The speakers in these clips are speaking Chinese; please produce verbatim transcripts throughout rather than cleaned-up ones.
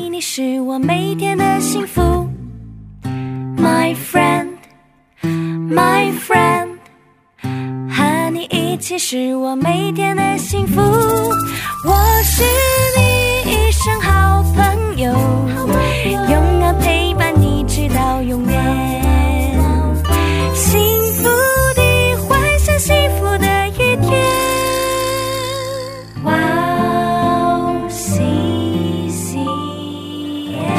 你，你是我每天的幸福。My friend, my friend， 和你一起是我每天的幸福。我是你一生好朋友，永远陪伴你直到永远。幸福的幻想，幸福的一天。哇哦，西西耶！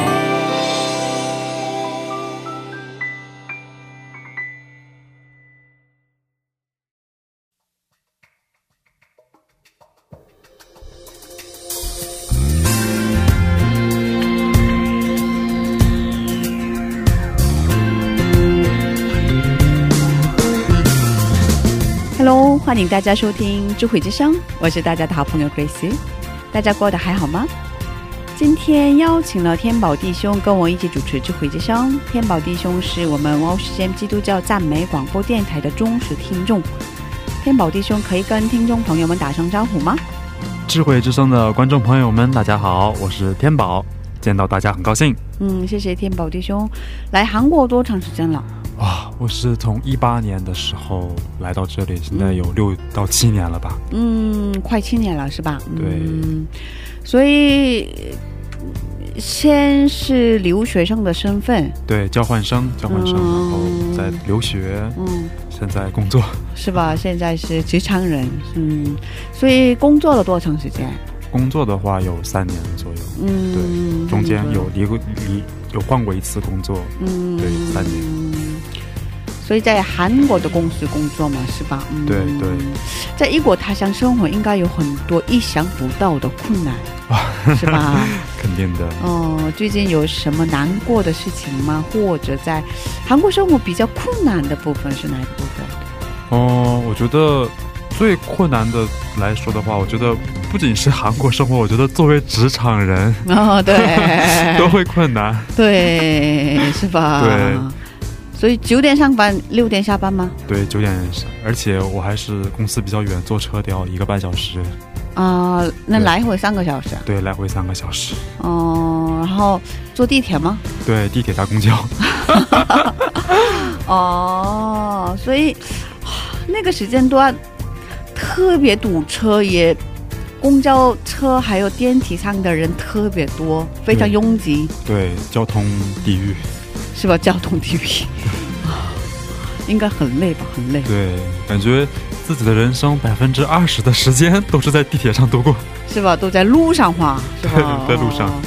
Hello， 欢迎大家收听智慧之声，我是大家的好朋友 Grace。 大家过得还好吗？今天邀请了天宝弟兄跟我一起主持智慧之声。天宝弟兄是我们 O C M 基督教赞美广播电台的忠实听众。天宝弟兄可以跟听众朋友们打声招呼吗？ 智慧之声的观众朋友们大家好，我是天宝，见到大家很高兴。 嗯，谢谢天宝弟兄。来韩国多长时间了？ 哇，我是从一八年的时候来到这里，现在有六到七年了吧。 嗯，快七年了是吧？ 对、 嗯、所以先是留学生的身份， 对，交换生交换生、嗯、然后在留学，嗯，现在工作是吧？现在是职场人。嗯，所以工作了多长时间？ 工作的话有三年左右。嗯，对，中间有离过离有换过一次工作。嗯，对，三年。 所以在韩国的公司工作嘛，是吧？嗯， 对对。 在异国他乡生活应该有很多意想不到的困难，是吧？ 肯定的。 哦，最近有什么难过的事情吗？或者在韩国生活比较困难的部分是哪一部分？ 哦，我觉得最困难的来说的话，我觉得不仅是韩国生活，我觉得作为职场人，哦，对，都会困难。 对，是吧？ 对。 所以九点上班，六点下班吗？ 对，九点上，而且我还是公司比较远，坐车得要一个半小时。 啊、呃，那来回三个小时、啊？ 对，来回三个小时。 哦、呃，然后坐地铁吗？ 对，地铁搭公交。 哦，所以那个时间段特别堵车，也公交车还有电梯上的人特别多，非常拥挤。 对，交通地狱。 是吧？交通地狱应该很累吧？很累。 对，感觉自己的人生百分之二十的时间都是在地铁上度过， 是吧？都在路上花，是吧？ 对，在路上、哦、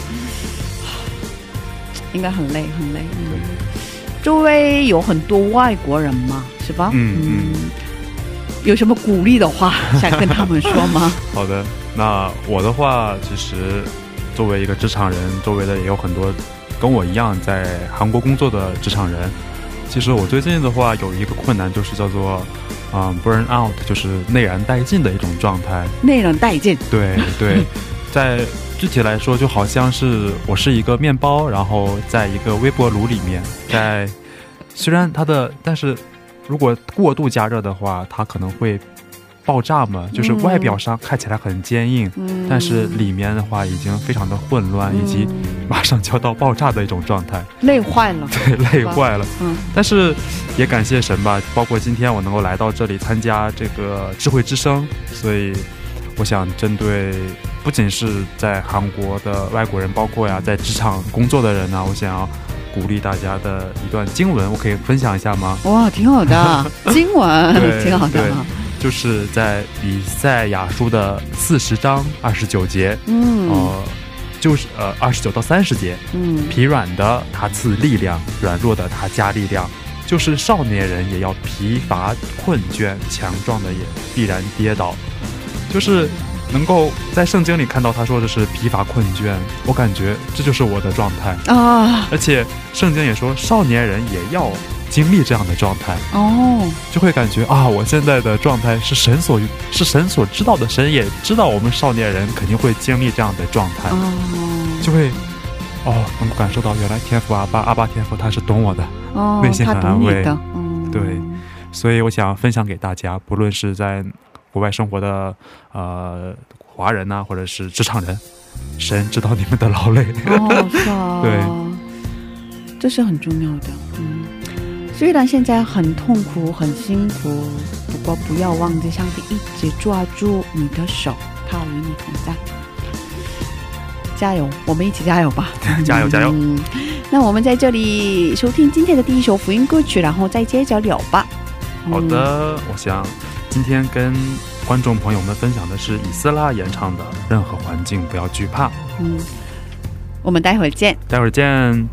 应该很累，很累。嗯，周围有很多外国人嘛，是吧？嗯嗯。有什么鼓励的话想跟他们说吗？ 好的，那我的话，其实作为一个职场人，周围的也有很多跟我一样在韩国工作的职场人。其实我最近的话有一个困难，就是叫做、嗯、burn out， 就是内燃殆尽的一种状态。 内燃殆尽， 对对。在具体来说，就好像是我是一个面包，然后在一个微波炉里面，在虽然它的但是如果过度加热的话，它可能会爆炸嘛，就是外表上看起来很坚硬、嗯、但是里面的话已经非常的混乱、嗯、以及马上就要到爆炸的一种状态， 累坏了。 对，累坏了、嗯、但是也感谢神吧，包括今天我能够来到这里参加这个智慧之声，所以我想针对不仅是在韩国的外国人，包括呀在职场工作的人呢、啊，我想要鼓励大家的一段经文，我可以分享一下吗？ 哇，挺好的经文挺好的， 就是在以赛亚书的四十章二十九节，嗯，呃，就是呃二十九到三十节，嗯，疲软的他赐力量，软弱的他加力量，就是少年人也要疲乏困倦，强壮的也必然跌倒。就是能够在圣经里看到他说的是疲乏困倦，我感觉这就是我的状态啊！而且圣经也说少年人也要经历这样的状态哦，就会感觉啊，我现在的状态是神所是神所知道的，神也知道我们少年人肯定会经历这样的状态，哦，就会哦能够感受到原来天父阿爸阿爸天父他是懂我的，哦，内心很安慰，他懂你的，嗯，对，所以我想分享给大家，不论是在国外生活的呃华人啊，或者是职场人， 神知道你们的劳累。 哦，是啊， 对， 这是很重要的。嗯，虽然现在很痛苦很辛苦，不过不要忘记上帝一直抓住你的手，他与你同在。加油，我们一起加油吧。 加油加油。 嗯，那我们在这里收听今天的第一首福音歌曲，然后再接着聊吧。 好的，我想今天跟观众朋友们分享的是以斯拉演唱的《任何环境不要惧怕》。 嗯，我们待会儿见。 待会儿见。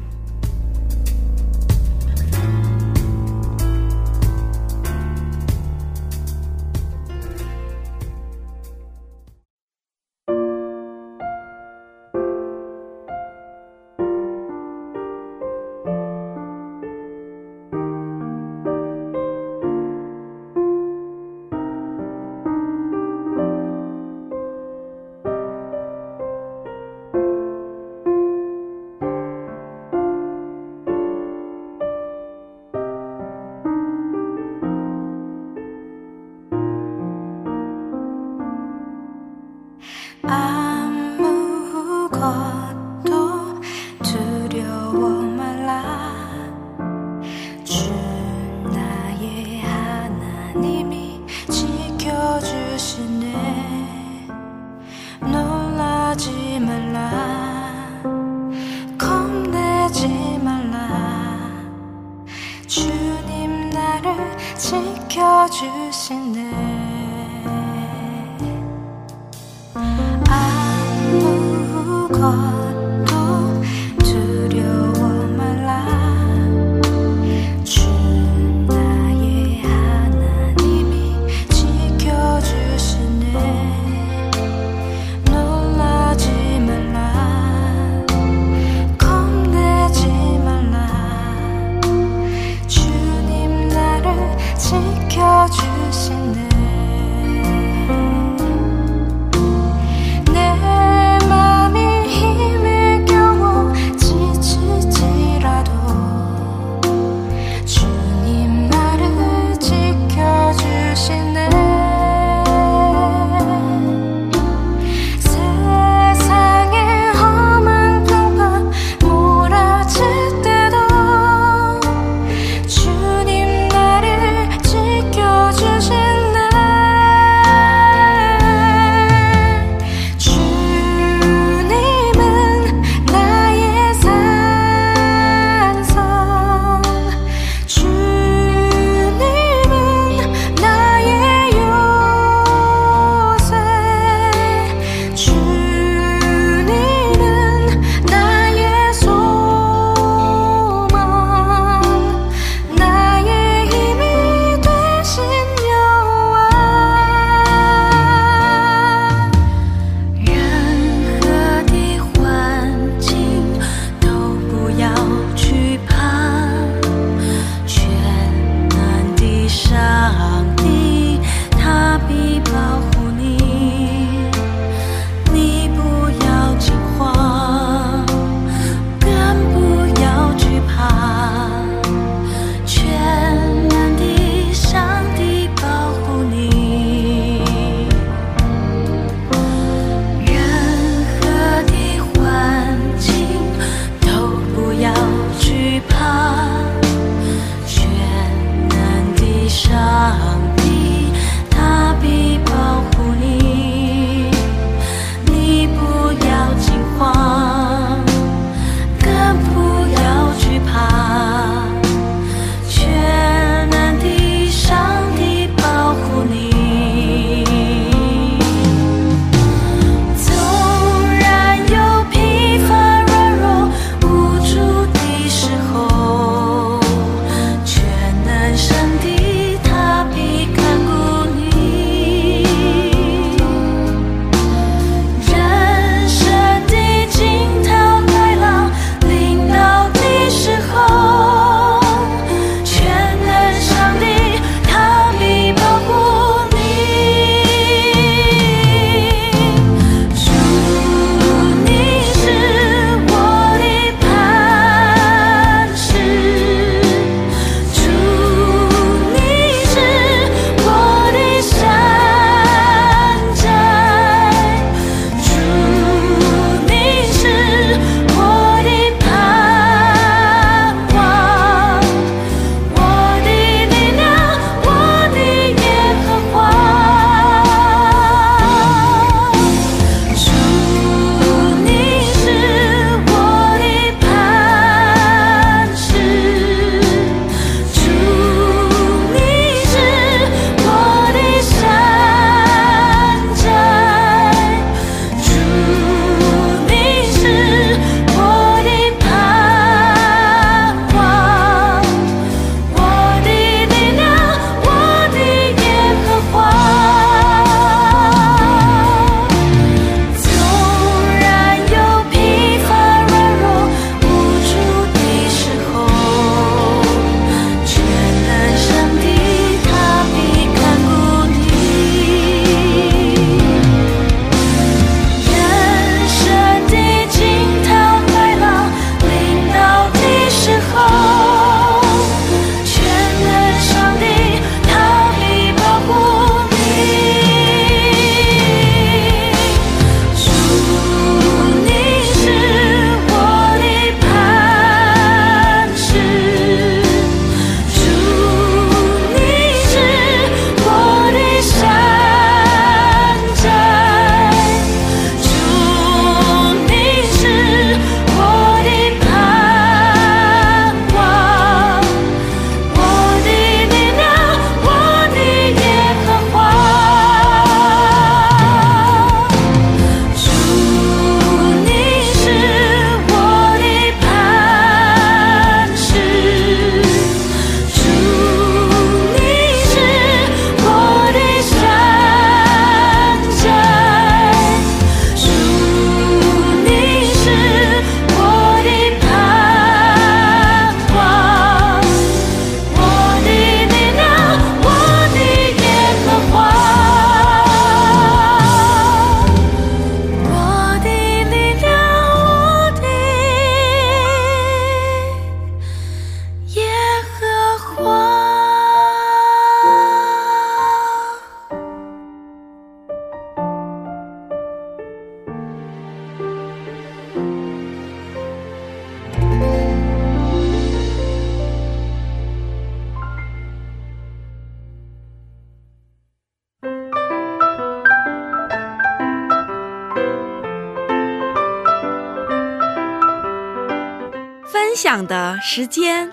享的时间。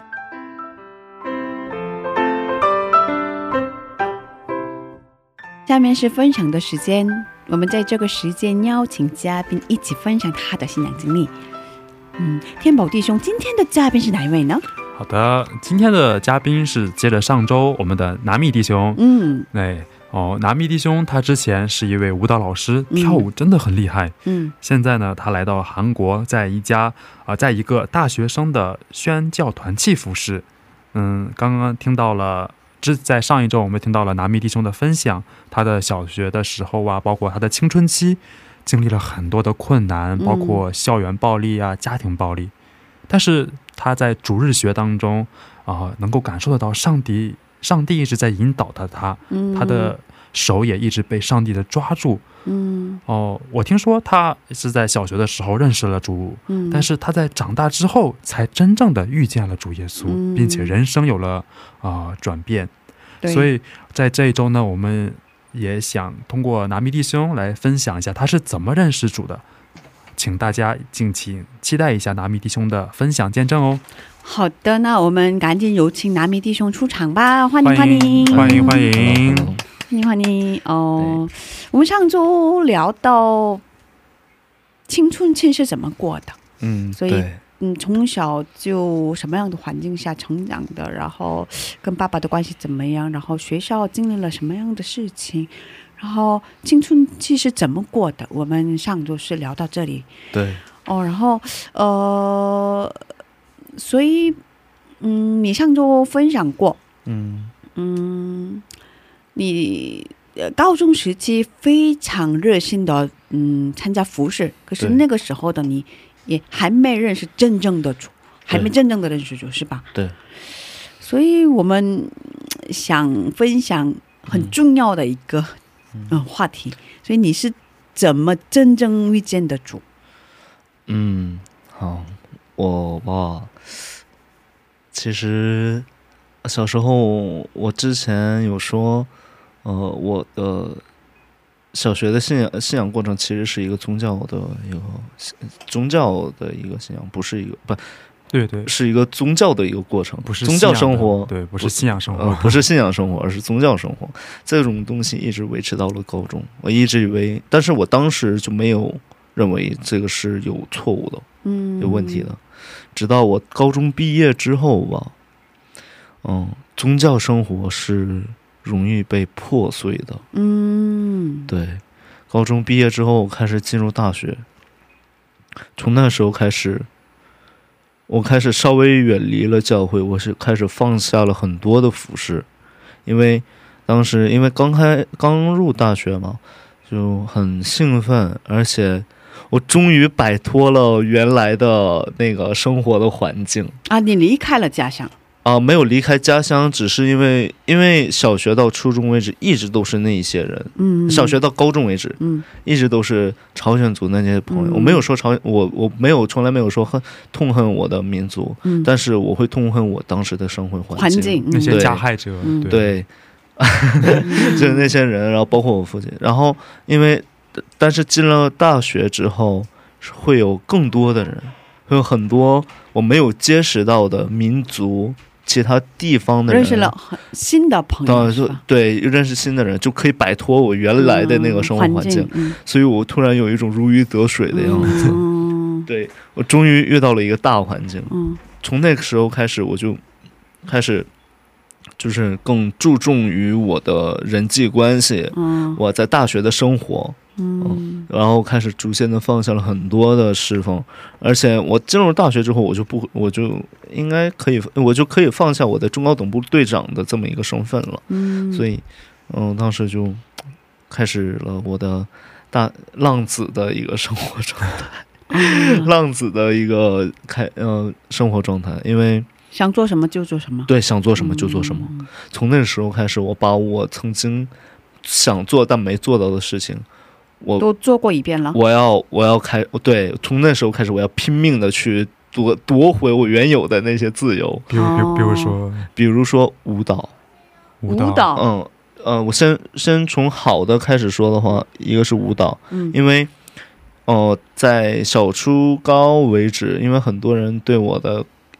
下面是分享的时间，我们在这个时间邀请嘉宾一起分享他的信仰经历。嗯，天宝弟兄，今天的嘉宾是哪一位呢？ 好的，今天的嘉宾是接着上周我们的拿米弟兄。嗯，对哦，拿米弟兄他之前是一位舞蹈老师，跳舞真的很厉害。嗯，现在呢，他来到韩国，在一家啊、呃，在一个大学生的宣教团契服侍。嗯，刚刚听到了。在上一周我们听到了拿米弟兄的分享，他的小学的时候啊，包括他的青春期经历了很多的困难，包括校园暴力啊、家庭暴力，但是他在主日学当中啊、呃，能够感受得到上帝上帝一直在引导他，他他的手也一直被上帝的抓住。嗯，哦，我听说他是在小学的时候认识了主，嗯，但是他在长大之后才真正的遇见了主耶稣，嗯、并且人生有了啊、呃、转变。所以在这一周呢，我们也想通过拿米弟兄来分享一下他是怎么认识主的，请大家敬请期待一下拿米弟兄的分享见证哦。 好的，那我们赶紧有请拿米弟兄出场吧，欢迎欢迎欢迎欢迎。 欢迎欢迎哦！我们上周聊到青春期是怎么过的，嗯，所以嗯，从小就什么样的环境下成长的，然后跟爸爸的关系怎么样，然后学校经历了什么样的事情，然后青春期是怎么过的，我们上周是聊到这里，对哦，然后呃，所以嗯，你上周分享过，嗯嗯。你高中时期非常热心的嗯参加服事，可是那个时候的你也还没认识真正的主，还没真正的认识主，是吧？对。所以我们想分享很重要的一个嗯、呃、话题，所以你是怎么真正遇见的主？ 嗯，好，我吧，其实小时候我之前有说。呃，我的小学的信仰信仰过程其实是一个宗教的一个宗教的一个信仰，不是一个不，对对，是一个宗教的一个过程，不是宗教生活，对，不是信仰生活，呃、不是信仰生活，而是宗教生活。这种东西一直维持到了高中，我一直以为，但是我当时就没有认为这个是有错误的，嗯，有问题的，直到我高中毕业之后吧，嗯，宗教生活是容易被破碎的。嗯，对。高中毕业之后开始进入大学，从那时候开始，我开始稍微远离了教会，我是开始放下了很多的服饰，因为当时因为刚开刚入大学嘛，就很兴奋，而且我终于摆脱了原来的那个生活的环境啊！你离开了家乡。啊、呃，没有离开家乡，只是因为因为小学到初中为止一直都是那一些人，嗯，小学到高中为止，嗯，一直都是朝鲜族那些朋友。嗯、我没有说朝我我没有从来没有说恨痛恨我的民族，嗯，但是我会痛恨我当时的生活环境，环境、嗯、那些加害者，嗯、对，就是那些人，然后包括我父亲，然后因为但是进了大学之后，会有更多的人，会有很多我没有结识到的民族。其他地方的人认识了新的朋友、呃、对，认识新的人就可以摆脱我原来的那个生活环境、嗯嗯、所以我突然有一种如鱼得水的样子、嗯、对，我终于遇到了一个大环境、嗯、从那个时候开始我就开始就是更注重于我的人际关系、嗯、我在大学的生活，嗯，然后开始逐渐的放下了很多的侍奉，而且我进入大学之后，我就不，我就应该可以，我就可以放下我的中高等部队长的这么一个身份了，嗯，所以，嗯、呃，当时就开始了我的大浪子的一个生活状态，嗯、浪子的一个开呃生活状态，因为想做什么就做什么，对，想做什么就做什么。嗯、从那个时候开始，我把我曾经想做但没做到的事情。我都做过一遍了。我要，我要开，对，从那时候开始，我要拼命的去夺夺回我原有的那些自由。比如，比如说，比如说舞蹈，舞蹈，嗯呃，我先先从好的开始说的话，一个是舞蹈，嗯，因为哦、呃，在小初高为止，因为很多人对我的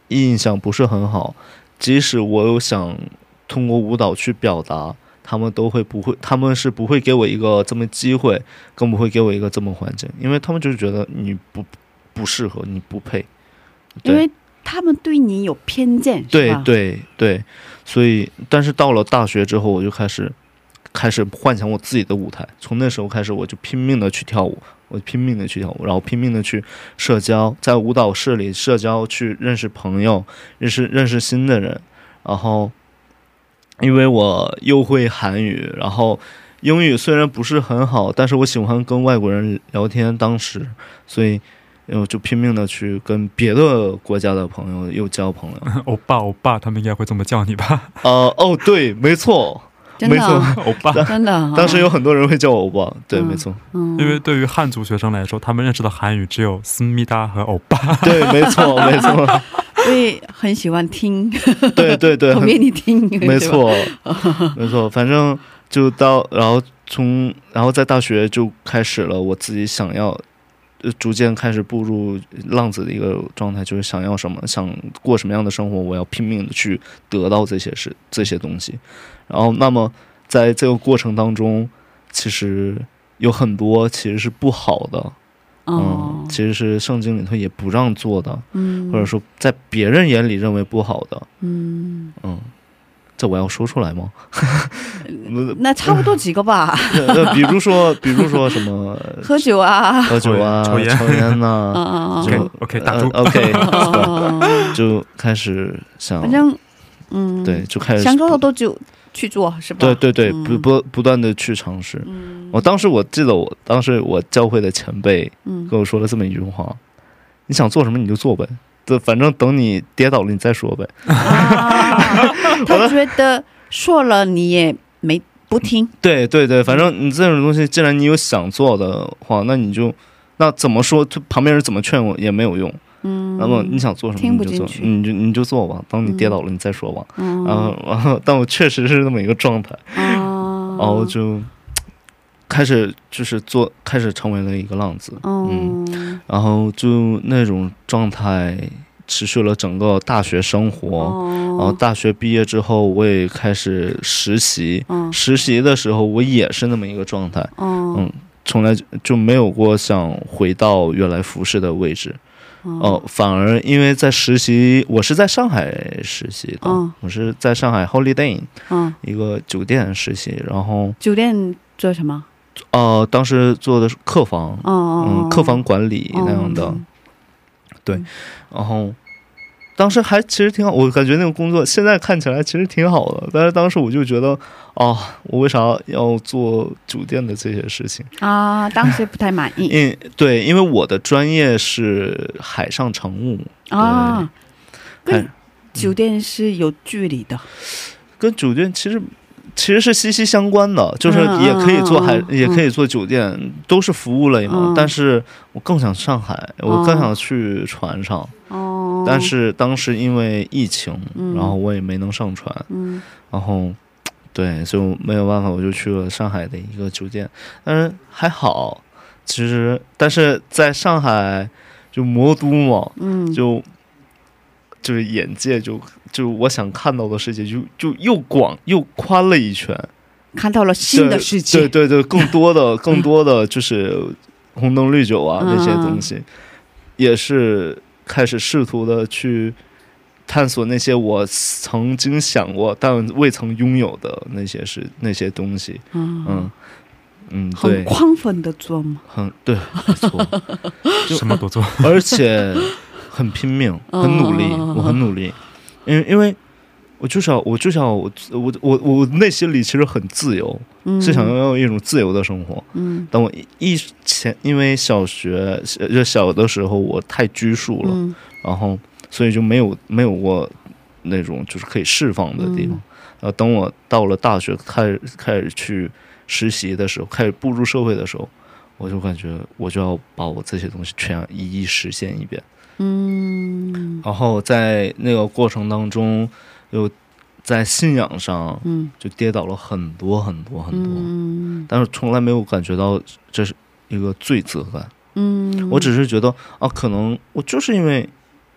印象不是很好，即使我有想通过舞蹈去表达，他们都会不会，他们是不会给我一个这么机会，更不会给我一个这么环境，因为他们就是觉得你不不适合，你不配， 因为他们对你有偏见， 对对对，所以但是到了大学之后，我就开始开始幻想我自己的舞台，从那时候开始我就拼命的去跳舞，我拼命的去跳舞，然后拼命的去社交，在舞蹈室里社交，去认识朋友，认识认识新的人，然后因为我又会韩语，然后英语虽然不是很好，但是我喜欢跟外国人聊天，当时所以我就拼命的去跟别的国家的朋友又交朋友。 欧巴欧巴他们应该会这么叫你吧？ 呃哦对，没错没错，欧巴，真的，当时有很多人会叫我欧巴，对，没错。 因为对于汉族学生来说，他们认识的韩语只有思密达和欧巴。 对，没错没错。 所以很喜欢听， 对对对， 我给你听， 没错没错，反正就到然后从然后在大学就开始了我自己想要逐渐开始步入浪子的一个状态，就是想要什么，想过什么样的生活，我要拼命的去得到这些事这些东西。然后那么在这个过程当中，其实有很多其实是不好的，嗯，其实是圣经里头也不让做的，嗯，或者说在别人眼里认为不好的，嗯嗯，这我要说出来吗？ 那差不多几个吧。 比如说，比如说什么喝酒啊， 喝酒啊，抽烟，抽烟呐、啊。 OK OK， 打住 OK， 就开始想， 反正嗯， 对，就开始想做的都就去做，是吧？ 对对对，嗯、不不不断的去尝试。嗯、我当时我记得我，我当时我教会的前辈跟我说了这么一句话：嗯、你想做什么你就做呗。对，反正等你跌倒了你再说呗。 啊、他觉得说了你也没不听。对对对，反正你这种东西，既然你有想做的话，那你就那怎么说，旁边人怎么劝我也没有用。嗯，那么你想做什么你就做，你就你就做吧。当你跌倒了你再说吧。嗯，然后然后，但我确实是那么一个状态。嗯，然后就开始就是做，开始成为了一个浪子。嗯，然后就那种状态持续了整个大学生活。然后大学毕业之后，我也开始实习。实习的时候，我也是那么一个状态。嗯，从来就没有过想回到原来服饰的位置。哦，反而因为在实习，我是在上海实习的，嗯、我是在上海 Holiday Inn、嗯、一个酒店实习，然后酒店做什么？ 呃，当时做的是客房，哦、嗯，客房管理那样的，哦、对，然后当时还其实挺好，我感觉那个工作现在看起来其实挺好的，但是当时我就觉得啊、哦，我为啥要做酒店的这些事情啊？当时不太满意。 因对，因为我的专业是海上乘务啊， 跟酒店是有距离的。 跟酒店其实其实是息息相关的，就是也可以做海，嗯、也可以做酒店，嗯、都是服务类嘛。嗯、但是我更想上海，我更想去船上。哦，但是当时因为疫情，嗯、然后我也没能上船。嗯，然后对，所以没有办法，我就去了上海的一个酒店。但是还好，其实但是在上海就魔都嘛，嗯，就就是眼界就就我想看到的世界就就又广又宽了一圈， 看到了新的世界。 对对对，更多的更多的就是红灯绿酒啊、嗯、那些东西，也是开始试图的去探索那些我曾经想过但未曾拥有的那些是那些东西。嗯嗯嗯，对， 很亢奋的做吗？ 很对，没错， 什么都做， 而且很拼命，很努力，哦、我很努力，因为因为我就想，我就想，我我我我内心里其实很自由，嗯、是想要一种自由的生活。嗯，但我以前因为小学就小的时候我太拘束了，嗯、然后所以就没有没有过那种就是可以释放的地方。嗯、然后等我到了大学，开始开始去实习的时候，开始步入社会的时候，我就感觉我就要把我这些东西全一一实现一遍。嗯，然后在那个过程当中，又在信仰上，嗯，就跌倒了很多很多很多，嗯，但是从来没有感觉到这是一个罪责感。嗯，我只是觉得啊，可能我就是因为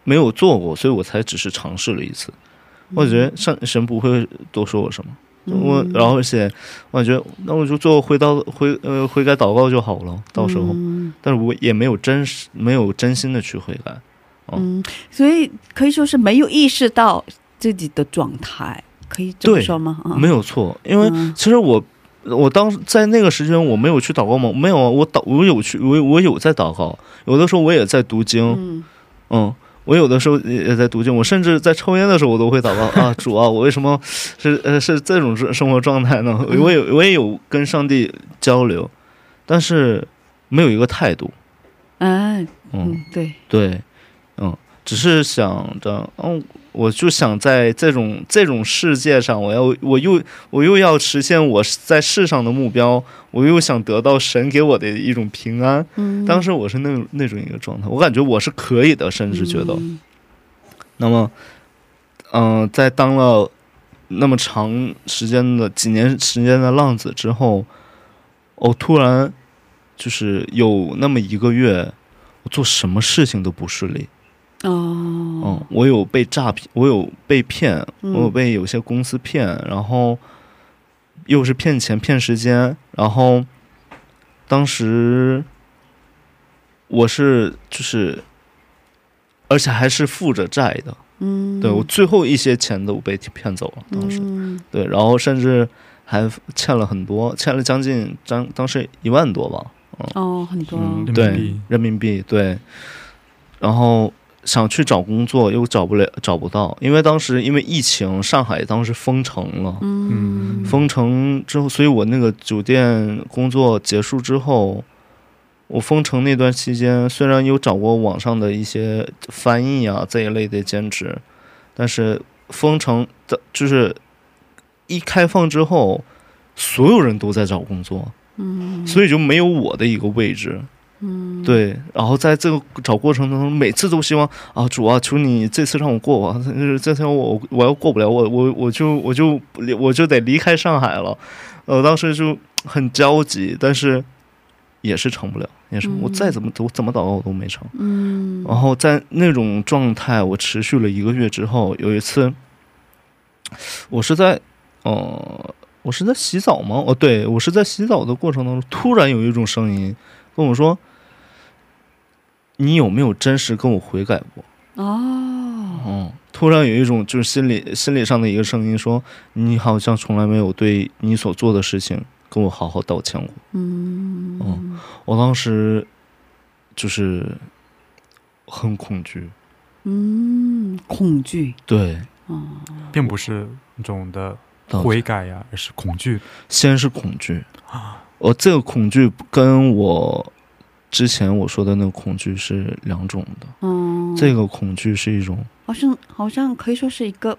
没有做过，所以我才只是尝试了一次。我觉得上神不会多说我什么，我然后而且我觉得那我就做回到悔呃悔改祷告就好了，到时候，但是我也没有真实没有真心的去悔改。 嗯，所以可以说是没有意识到自己的状态，可以这么说吗？ 没有错，因为其实我我当在那个时间我没有去祷告吗？没有，我祷我有去我我有在祷告，有的时候我也在读经，嗯。嗯我有的时候也在读经，我甚至在抽烟的时候我都会祷告啊，主啊，我为什么是呃是这种生活状态呢？我也我也有跟上帝交流，但是没有一个态度。 嗯嗯，对对，嗯，只是想着，嗯，我就想在这种这种世界上，我要我又我又要实现我在世上的目标，我又想得到神给我的一种平安。嗯，当时我是那那种一个状态，我感觉我是可以的，甚至觉得。嗯、那么，嗯、呃，在当了那么长时间的几年时间的浪子之后，我突然就是有那么一个月，我做什么事情都不顺利。哦，嗯，我有被诈骗，我有被骗，我有被有些公司骗，然后又是骗钱骗时间，然后当时我是就是而且还是负着债的，嗯，对，我最后一些钱都被骗走了当时，嗯，对，然后甚至还欠了很多，欠了将近当当时一万多吧，嗯， 哦，很多， 嗯， 对，人民币，对，然后想去找工作又找不了，找不到，因为当时因为疫情，上海当时封城了，嗯，封城之后，所以我那个酒店工作结束之后，我封城那段期间，虽然有找过网上的一些翻译啊这一类的兼职，但是封城的就是一开放之后，所有人都在找工作，嗯，所以就没有我的一个位置。嗯，对，然后在这个找过程当中，每次都希望啊，主啊，求你这次让我过吧，这次我我要过不了，我我我就我就我就得离开上海了。呃，当时就很焦急，但是也是成不了，也是、嗯、我再怎么怎么祷告我都没成。嗯，然后在那种状态，我持续了一个月之后，有一次，我是在呃，我是在洗澡吗？哦，对，我是在洗澡的过程当中，突然有一种声音跟我说。你有没有真实跟我悔改过？哦，嗯，突然有一种就是心理心理上的一个声音说，你好像从来没有对你所做的事情跟我好好道歉过。嗯，嗯，我当时就是很恐惧。 嗯，恐惧。 对， 哦，并不是那种的悔改呀，而是恐惧。 先是恐惧啊，我这个恐惧跟我。之前我说的那个恐惧是两种的，嗯，这个恐惧是一种， 好像好像可以说是一个，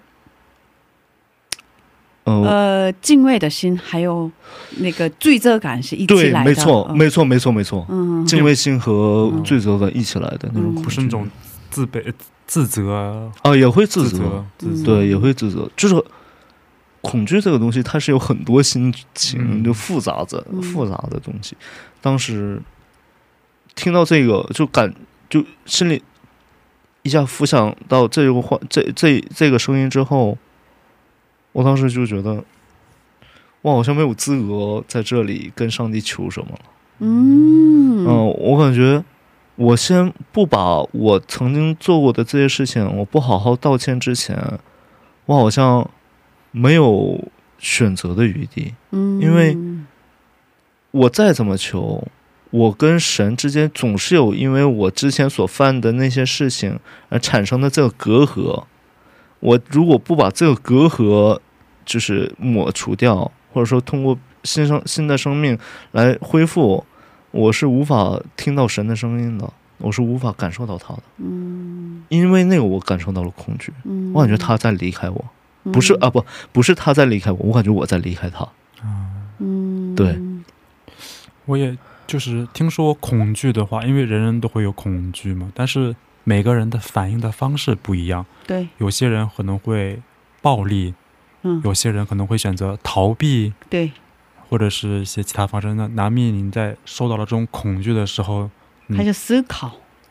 呃，呃敬畏的心，还有那个罪责感是一起来的， 对，没错，嗯、没错，没错，没错，嗯，敬畏心和罪责感一起来的那种恐惧， 不是那种自卑、自责啊，也会自责，自责，对，也会自责，就是。恐惧这个东西，它是有很多心情，就复杂的、嗯、复杂的东西。当时听到这个，就感就心里一下浮想到这个话，这这这个声音之后，我当时就觉得，我好像没有资格在这里跟上帝求什么了。嗯嗯，我感觉我先不把我曾经做过的这些事情，我不好好道歉之前，我好像。没有选择的余地，嗯，因为我再怎么求，我跟神之间总是有因为我之前所犯的那些事情而产生的这个隔阂。我如果不把这个隔阂就是抹除掉，或者说通过新生新的生命来恢复，我是无法听到神的声音的，我是无法感受到他的。嗯，因为那个我感受到了恐惧，嗯，我感觉他在离开我。不是啊，不，不是他在离开我，我感觉我在离开他。嗯，对。 我也就是听说恐惧的话，因为人人都会有恐惧嘛，但是每个人的反应的方式不一样。 对， 有些人可能会暴力，嗯，有些人可能会选择逃避， 对， 或者是一些其他方式。那南蜜，您在受到了这种恐惧的时候， 还是思考。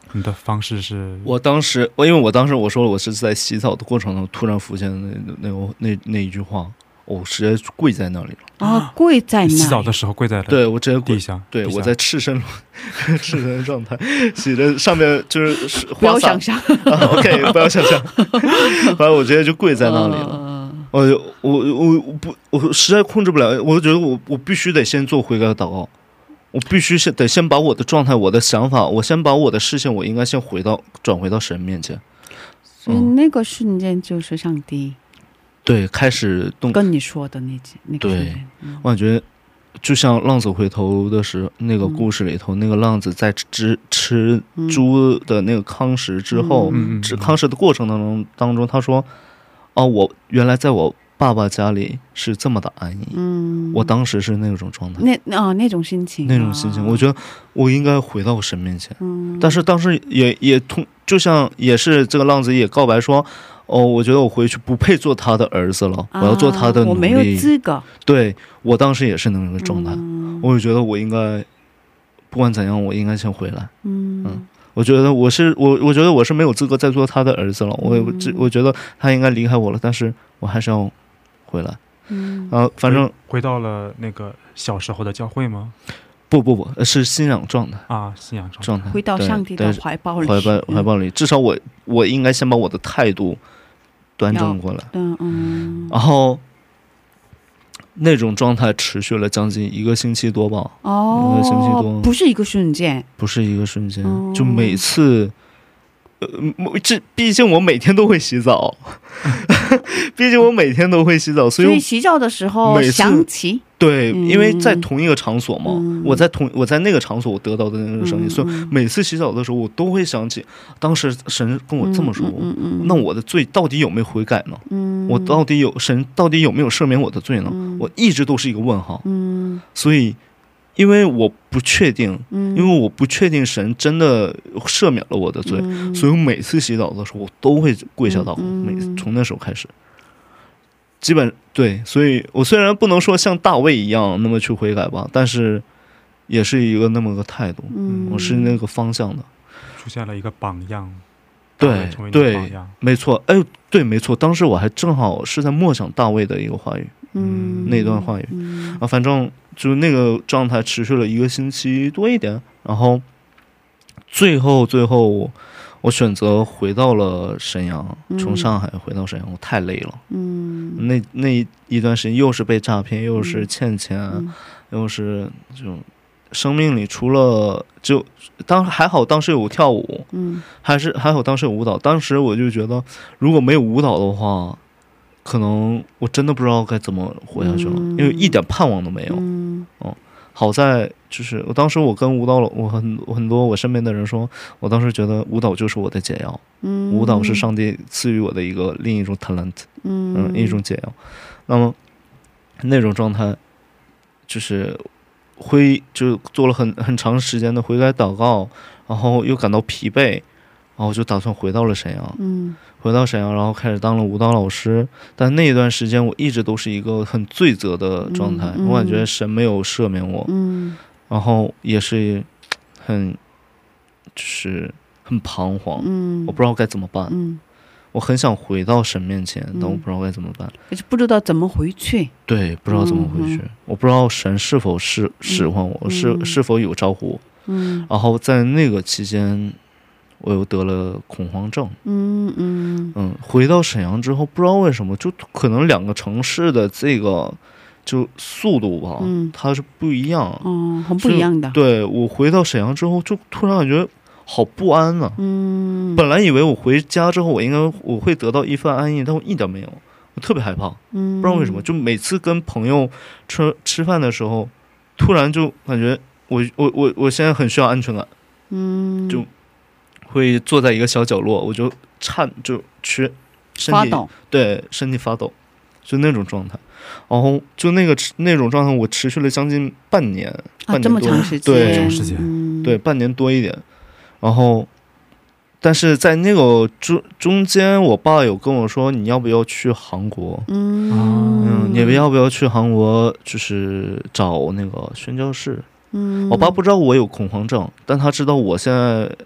你的方式是？ 我当时，因为我当时我说了，我是在洗澡的过程中突然浮现那那那那那一句话，我直接跪在那里了。 啊，跪在那里。 洗澡的时候跪在了对我直接跪地上， 对地上我在赤身赤身的状态，洗着上面就是不要想象、 啊、，OK， 不要想象，反正我直接就跪在那里了。呃我我我我不我实在控制不了，我觉得我我必须得先做悔改的祷告，我必须先得先把我的状态、我的想法，我先把我的视线，我应该先回到转回到神面前。 所以那个瞬间就是上帝、嗯、 对开始动跟你说的那那个瞬间。 对、嗯，我感觉就像浪子回头的时候那个故事里头、嗯，那个浪子在吃吃猪的那个糠食之后， 嗯、 吃糠食的过程当中当中，他说。哦，我原来在我爸爸家里是这么的安逸，嗯，我当时是那种状态， 那啊、哦、那种心情， 那种心情，我觉得我应该回到神面前，嗯，但是当时也也同就像也是这个浪子也告白说，哦，我觉得我回去不配做他的儿子了，啊、我要做他的奴隶，我没有资格，对我当时也是那个状态，嗯、我就觉得我应该不管怎样，我应该先回来，嗯。嗯我觉得我是我，我觉得我是没有资格再做他的儿子了。我我觉得他应该离开我了，但是我还是要回来。嗯，啊，反正回到了那个小时候的教会吗？ 不不不，是信仰状态啊，信仰状态， 回到上帝的怀抱里， 怀抱怀抱里。至少我我应该先把我的态度端正过来。嗯嗯，然后。那种状态持续了将近一个星期多吧。哦，一个星期多， 不是一个瞬间， 不是一个瞬间，哦、就每次，呃，这毕竟我每天都会洗澡，毕竟我每天都会洗澡，所以, 所以洗澡的时候想起， 对、嗯，因为在同一个场所嘛，嗯、我在同我在那个场所我得到的那个声音、嗯，所以每次洗澡的时候我都会想起，当时神跟我这么说，嗯嗯嗯、那我的罪到底有没有悔改呢？嗯，我到底有神到底有没有赦免我的罪呢？嗯、我一直都是一个问号。嗯，所以因为我不确定，嗯、因为我不确定神真的赦免了我的罪，嗯、所以我每次洗澡的时候我都会跪下祷告，嗯、每从那时候开始。基本对，所以我虽然不能说像大卫一样那么去悔改吧，但是也是一个那么个态度，嗯、我是那个方向的， 出现了一个榜样， 对对，没错，哎，对，没错，当时我还正好是在默想大卫的一个话语，嗯，那段话语、嗯、啊，反正就那个状态持续了一个星期多一点，然后最后最后。我选择回到了沈阳，从上海回到沈阳，我太累了。嗯，那那一段时间又是被诈骗，又是欠钱，嗯、又是这种生命里除了就当还好当时有跳舞，嗯，还是还好当时有舞蹈。当时我就觉得，如果没有舞蹈的话，可能我真的不知道该怎么活下去了，嗯、因为一点盼望都没有。嗯，哦。好在就是我当时我跟舞蹈我很很多我身边的人说，我当时觉得舞蹈就是我的解药，嗯，舞蹈是上帝赐予我的一个另一种 talent， 嗯, 嗯一种解药。那么那种状态就是会就做了很很长时间的悔改祷告，然后又感到疲惫，然后就打算回到了沈阳，嗯。回到沈阳，然后开始当了舞蹈老师。但那一段时间，我一直都是一个很罪责的状态，嗯嗯、我感觉神没有赦免我，嗯、然后也是很，就是很彷徨，嗯、我不知道该怎么办。嗯、我很想回到神面前，但我不知道该怎么办， 也是不知道怎么回去。 对，不知道怎么回去，嗯、我不知道神是否是使唤我，嗯、是是否有招呼我。嗯、然后在那个期间。我又得了恐慌症，嗯嗯嗯，回到沈阳之后，不知道为什么，就可能两个城市的这个就速度吧，嗯，它是不一样， 嗯，很不一样的。 对，我回到沈阳之后，就突然感觉好不安呢、啊，嗯，本来以为我回家之后，我应该我会得到一份安逸，但我一点没有，我特别害怕，嗯，不知道为什么，就每次跟朋友吃吃饭的时候，突然就感觉我我我我现在很需要安全感，嗯，就。会坐在一个小角落，我就颤，就去身体发抖，对，身体发抖，就那种状态。然后就那个那种状态，我持续了将近半年， 啊，半年多这么长时间， 对， 长时间， 嗯、 对，半年多一点。然后，但是在那个中中间，我爸有跟我说，你要不要去韩国？嗯嗯，你们要不要去韩国？就是找那个宣教士。嗯，我爸不知道我有恐慌症，但他知道我现在。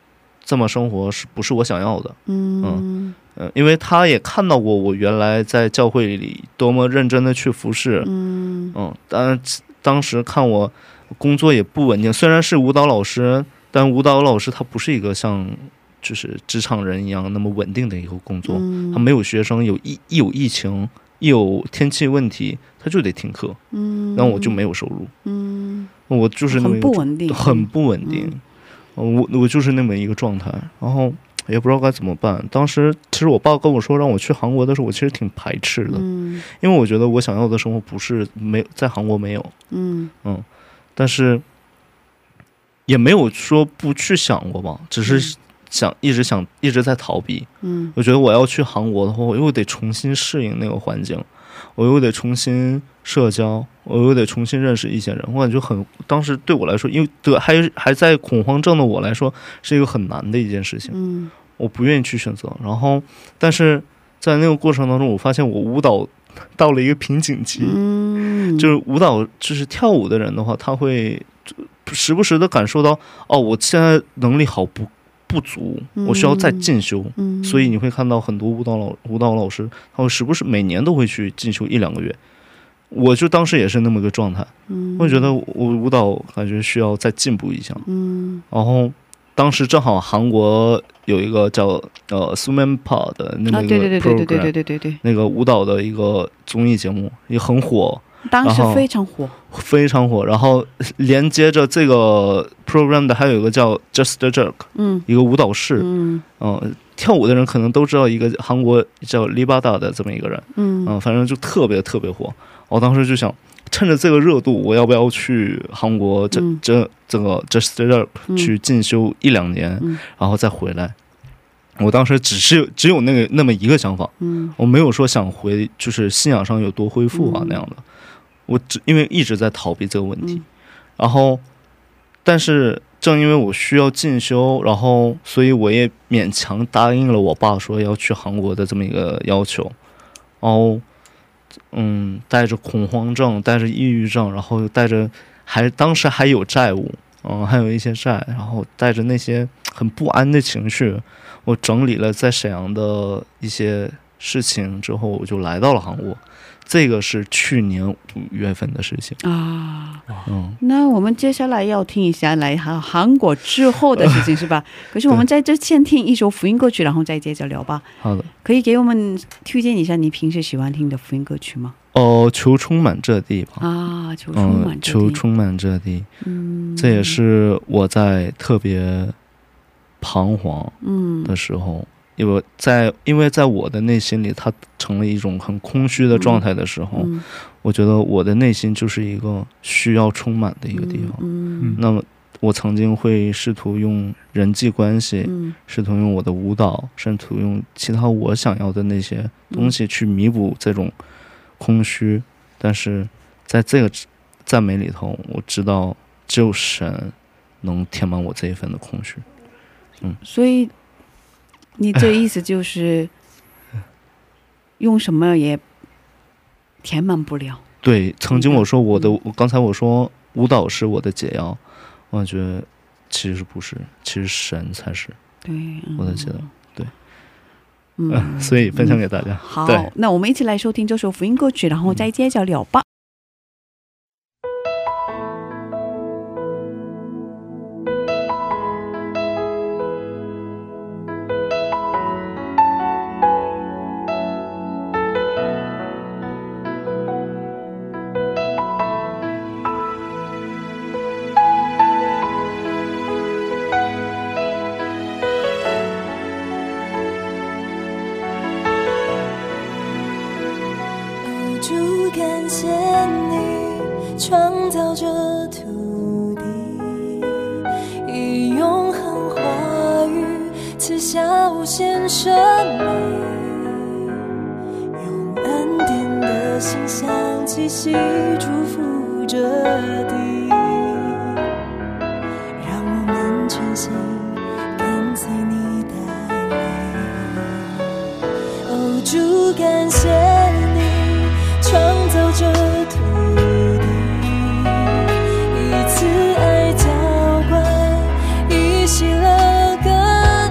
这么生活是不是我想要的？ 嗯嗯嗯，因为他也看到过我原来在教会里多么认真的去服侍，嗯嗯，当然当时看我工作也不稳定，虽然是舞蹈老师，但舞蹈老师他不是一个像就是职场人一样那么稳定的一个工作，嗯、他没有学生，有一一有疫情，一有天气问题，他就得停课，嗯，然后我就没有收入，嗯，我就是那么一个很不稳定， 很不稳定，嗯、我我就是那么一个状态，然后也不知道该怎么办。当时其实我爸跟我说让我去韩国的时候，我其实挺排斥的，嗯，因为我觉得我想要的生活不是没在韩国没有，嗯嗯，但是也没有说不去想过吧，只是想一直想一直在逃避。嗯，我觉得我要去韩国的话，我又得重新适应那个环境，我又得重新社交，我又得重新认识一些人。我感觉很，当时对我来说，因为得还还在恐慌症的我来说，是一个很难的一件事情。嗯，我不愿意去选择。然后，但是在那个过程当中，我发现我舞蹈到了一个瓶颈期。嗯，就是舞蹈，就是跳舞的人的话，他会时不时的感受到，哦，我现在能力好不不足，我需要再进修。嗯，所以你会看到很多舞蹈老舞蹈老师，他会时不时每年都会去进修一两个月。我就当时也是那么个状态，嗯，我觉得我舞蹈感觉需要再进步一下。嗯，然后当时正好韩国有一个叫呃 Sumenpa 的那个 program， 对对对对对对，那个舞蹈的一个综艺节目也很火。 当时非常火， 非常火。然后连接着这个 program 的还有一个叫 Just a Jerk， 嗯，一个舞蹈室，嗯，呃，跳舞的人可能都知道一个韩国叫 Libada 的这么一个人，嗯，呃、反正就特别特别火。我当时就想，趁着这个热度，我要不要去韩国这、嗯、这这个 Just a Jerk 去进修一两年，嗯，然后再回来。我当时只是只有那个那么一个想法，嗯，我没有说想回，就是信仰上有多恢复啊、嗯、那样的。我只因为一直在逃避这个问题，嗯、然后，但是正因为我需要进修，然后所以我也勉强答应了我爸说要去韩国的这么一个要求，然后，嗯，带着恐慌症，带着抑郁症，然后带着还当时还有债务，嗯，还有一些债，然后带着那些很不安的情绪，我整理了在沈阳的一些事情之后，我就来到了韩国。这个是去年五月份的事情啊，嗯， 那我们接下来要听一下来韩国之后的事情是吧？可是我们在这先听一首福音歌曲，然后再接着聊吧。 好的， 可以给我们推荐一下你平时喜欢听的福音歌曲吗？ 哦，求充满这地吧。 啊，求充满这地， 求充满这地。嗯，这也是我在特别彷徨的时候。嗯，因为在因为在我的内心里它成了一种很空虚的状态的时候，嗯嗯、我觉得我的内心就是一个需要充满的一个地方。嗯嗯、那么我曾经会试图用人际关系、嗯、试图用我的舞蹈，试图用其他我想要的那些东西去弥补这种空虚，但是在这个赞美里头，我知道只有神能填满我这一份的空虚。 嗯，所以你这意思就是用什么也填满不了。 对，曾经我说我的、嗯、刚才我说舞蹈是我的解药，我觉得其实不是，其实神才是对我的解药。对，嗯、呃，所以分享给大家。嗯、 好，那我们一起来收听这首福音歌曲，然后再接着聊吧。 感谢你创造这土地，以永恒话语赐下无限生命，用恩典的馨香气息祝福这地，让我们全心跟随你带领。哦，主感谢你创造这土地，以慈爱浇灌，以喜乐更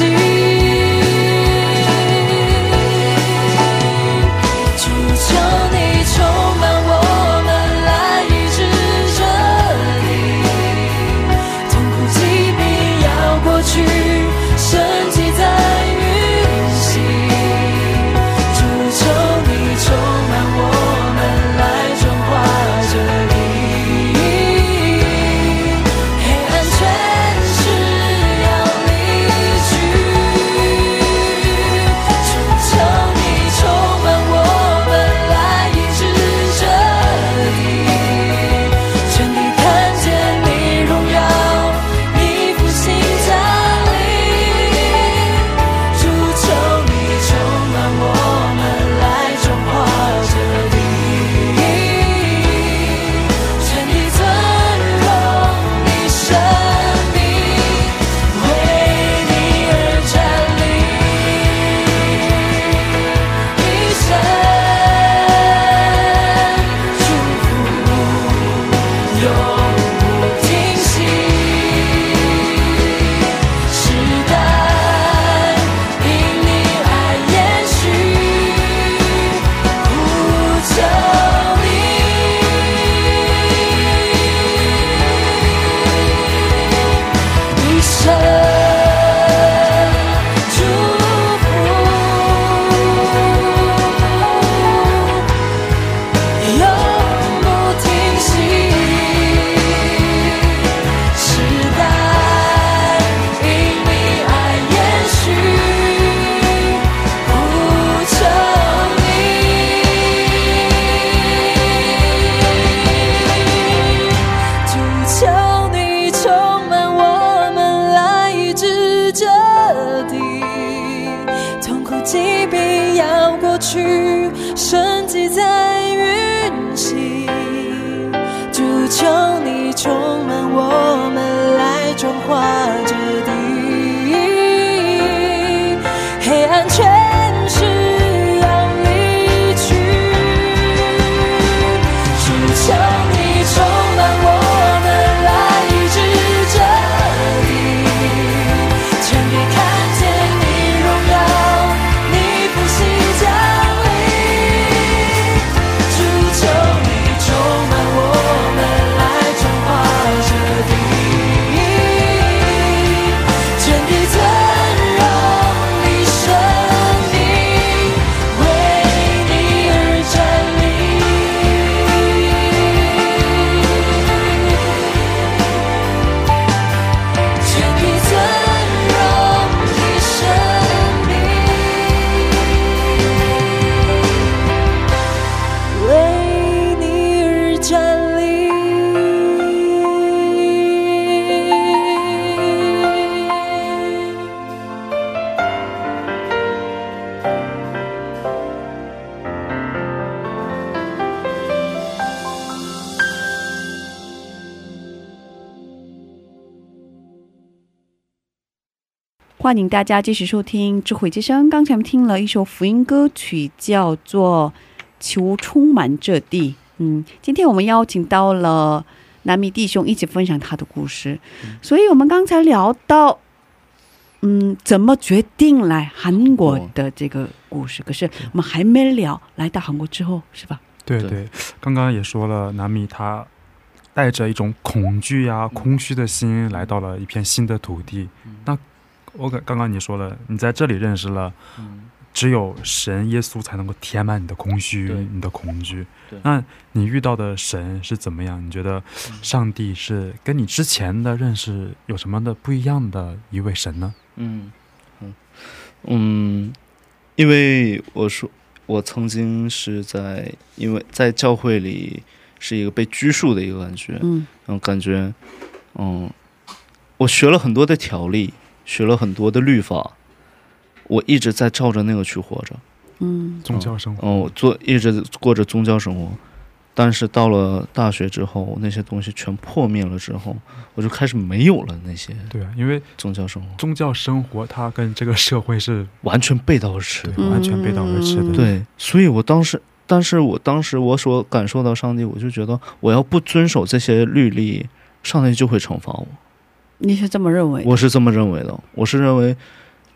欢迎大家继续收听智慧之声。刚才我们听了一首福音歌曲，叫做《求充满这地》。嗯，今天我们邀请到了南米弟兄一起分享他的故事。嗯、所以我们刚才聊到，嗯，怎么决定来韩国的这个故事。可是我们还没聊来到韩国之后，是吧？ 对对，刚刚也说了，南米他带着一种恐惧呀、空虚的心来到了一片新的土地。嗯、那我刚刚你说了，你在这里认识了，只有神耶稣才能够填满你的空虚、你的恐惧。那你遇到的神是怎么样？你觉得上帝是跟你之前的认识有什么的不一样的一位神呢？ 嗯嗯嗯，因为我说我曾经是在因为在教会里是一个被拘束的一个感觉，嗯，然后感觉嗯，我学了很多的条例。学了很多的律法，我一直在照着那个去活着， 嗯，宗教生活， 哦、嗯，做一直过着宗教生活，但是到了大学之后，那些东西全破灭了之后，我就开始没有了那些。 对啊，因为宗教生活， 宗教生活它跟这个社会是完全背道而驰的， 完全背道而驰的。 嗯、对，所以我当时，但是我当时我所感受到上帝，我就觉得我要不遵守这些律例，上帝就会惩罚我。 你是这么认为？ 我是这么认为的。我是认为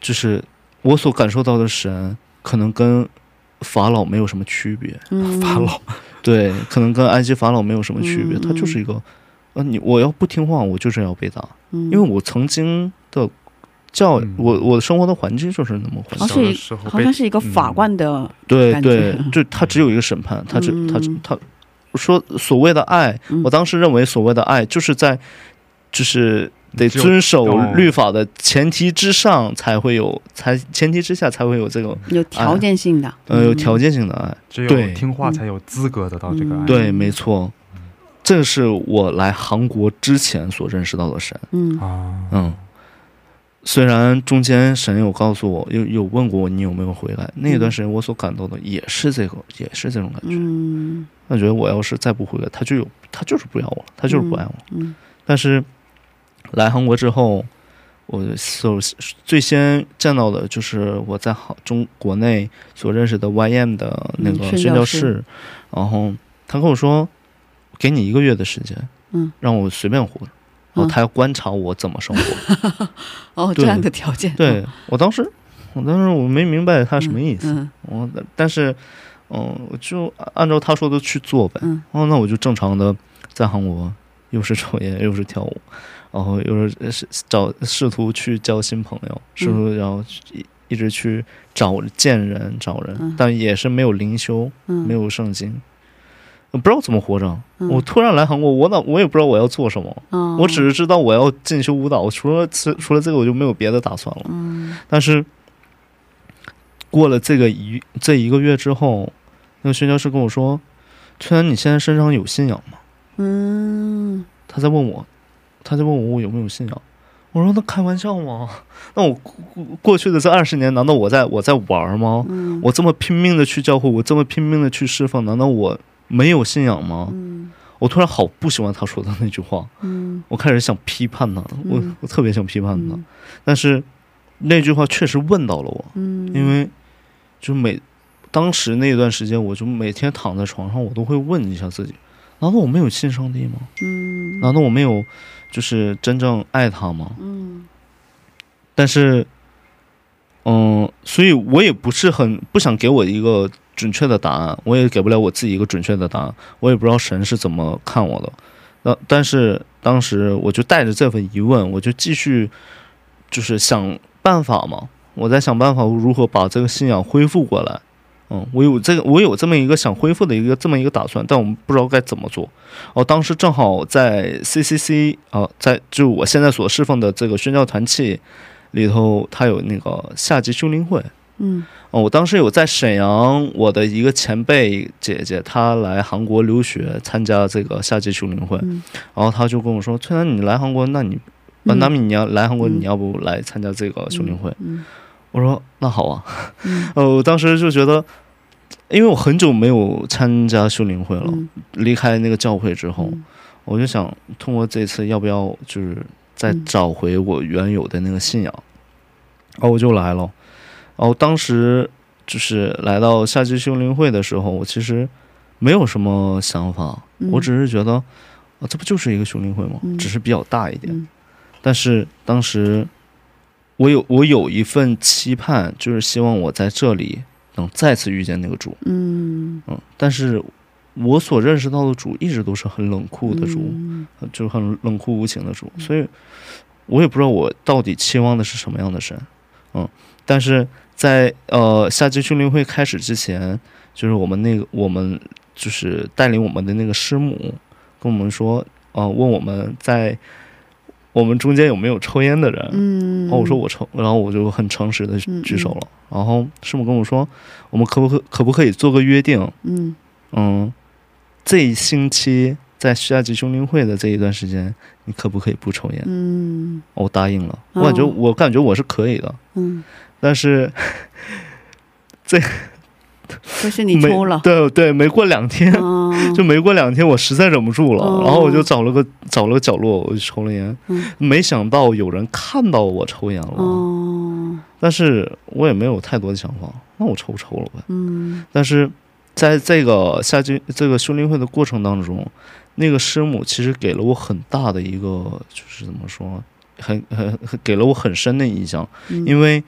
就是我所感受到的神可能跟法老没有什么区别。 嗯， 法老对，可能跟埃及法老没有什么区别， 嗯、 他就是一个，呃，你我要不听话，我就是要被打， 嗯、 因为我曾经的教， 嗯、 我我生活的环境就是那么环境， 好像是好像是一个法官的、嗯、 对对，就他只有一个审判，他只、嗯、他他说所谓的爱、嗯，我当时认为所谓的爱就是在就是得遵守律法的前提之上才会有，才前提之下才会有这个有条件性的， 呃，有条件性的爱， 只有听话才有资格得到这个爱。 对，没错，这是我来韩国之前所认识到的神。 嗯嗯，虽然中间神有告诉我，有有问过我你有没有回来，那段时间我所感到的也是这个，也是这种感觉。 嗯， 我觉得我要是再不回来，他就有，他就是不要我了，他就是不爱我。 嗯， 但是。来韩国之后，我首最先见到的就是我在中国内所认识的 Y M 的那个宣教士，嗯、然后他跟我说，给你一个月的时间，嗯，让我随便活，然后他要观察我怎么生活。 哦，这样的条件， 对我当时，我当时我没明白他什么意思，嗯嗯、我但是，嗯，我就按照他说的去做呗。 嗯， 哦，那我就正常的在韩国，又是抽烟又是跳舞。然后又是找试图去交新朋友，试图然后一直去找见人找人、嗯，但也是没有灵修、嗯，没有圣经，我不知道怎么活着。嗯、我突然来韩国，我哪我也不知道我要做什么，嗯、我只是知道我要进修舞蹈，除了除了这个我就没有别的打算了。 嗯、 但是过了这个一这一个月之后，那个宣教师跟我说：“虽然你现在身上有信仰吗？” 嗯， 他在问我。他在问我我有没有信仰，我说那开玩笑吗？那我过去的这二十年，难道我在我在玩吗、 嗯？ 我这么拼命的去教会，我这么拼命的去释放，难道我没有信仰吗？ 嗯、 我突然好不喜欢他说的那句话， 嗯、 我开始想批判他， 嗯、 我我特别想批判他、 嗯， 但是那句话确实问到了我， 嗯、 因为就每当时那段时间，我就每天躺在床上，我都会问一下自己：难道我没有信上帝吗？ 嗯、 难道我没有？就是真正爱他吗？ 嗯， 但是，嗯，所以我也不是很不想给我一个准确的答案，我也给不了我自己一个准确的答案，我也不知道神是怎么看我的。那但是当时我就带着这份疑问，我就继续就是想办法嘛，我在想办法如何把这个信仰恢复过来。嗯，我有这个，我有这么一个想恢复的一个这么一个打算，但我们不知道该怎么做。哦，当时正好在 C C C 啊，在就我现在所侍奉的这个宣教团契里头，它有那个夏季修灵会。 嗯， 哦，我当时有在沈阳，我的一个前辈姐姐，她来韩国留学，参加这个夏季修灵会， 嗯、 然后她就跟我说：“虽然你来韩国，那你，嗯、那么你要来韩国，你要不来参加这个修灵会？” 嗯嗯我说那好啊， 嗯、 呃，我当时就觉得，因为我很久没有参加修灵会了， 嗯、 离开那个教会之后、 嗯， 我就想通过这次，要不要就是再找回我原有的那个信仰，然后我就来了。然后当时就是来到夏季修灵会的时候，我其实没有什么想法， 嗯、 我只是觉得，啊，这不就是一个修灵会吗？ 嗯、 只是比较大一点。 嗯、 但是当时。我有我有一份期盼，就是希望我在这里能再次遇见那个主。 嗯嗯，但是我所认识到的主一直都是很冷酷的主， 嗯、 就是很冷酷无情的主，所以我也不知道我到底期望的是什么样的神。嗯，但是在呃夏季训练会开始之前，就是我们那个我们就是带领我们的那个师母跟我们说，啊、呃，问我们在。我们中间有没有抽烟的人？ 嗯， 然后我说我抽，然后我就很诚实的举手了。嗯嗯、然后师母跟我说，我们可不可可不可以做个约定？ 嗯嗯，这一星期在夏季修灵会的这一段时间，你可不可以不抽烟？ 嗯， 我答应了。我感觉、哦、我感觉我是可以的。 嗯， 但是这。 可是你抽了， 对对，没过两天、哦，就没过两天，我实在忍不住了，哦、然后我就找了个找了个角落，我就抽了烟、 嗯。 没想到有人看到我抽烟了， 哦、 但是我也没有太多的想法，那我抽不抽了呗。 嗯， 但是在这个夏季这个修灵会的过程当中，那个师母其实给了我很大的一个，就是怎么说，很很给了我很深的印象， 嗯、 因为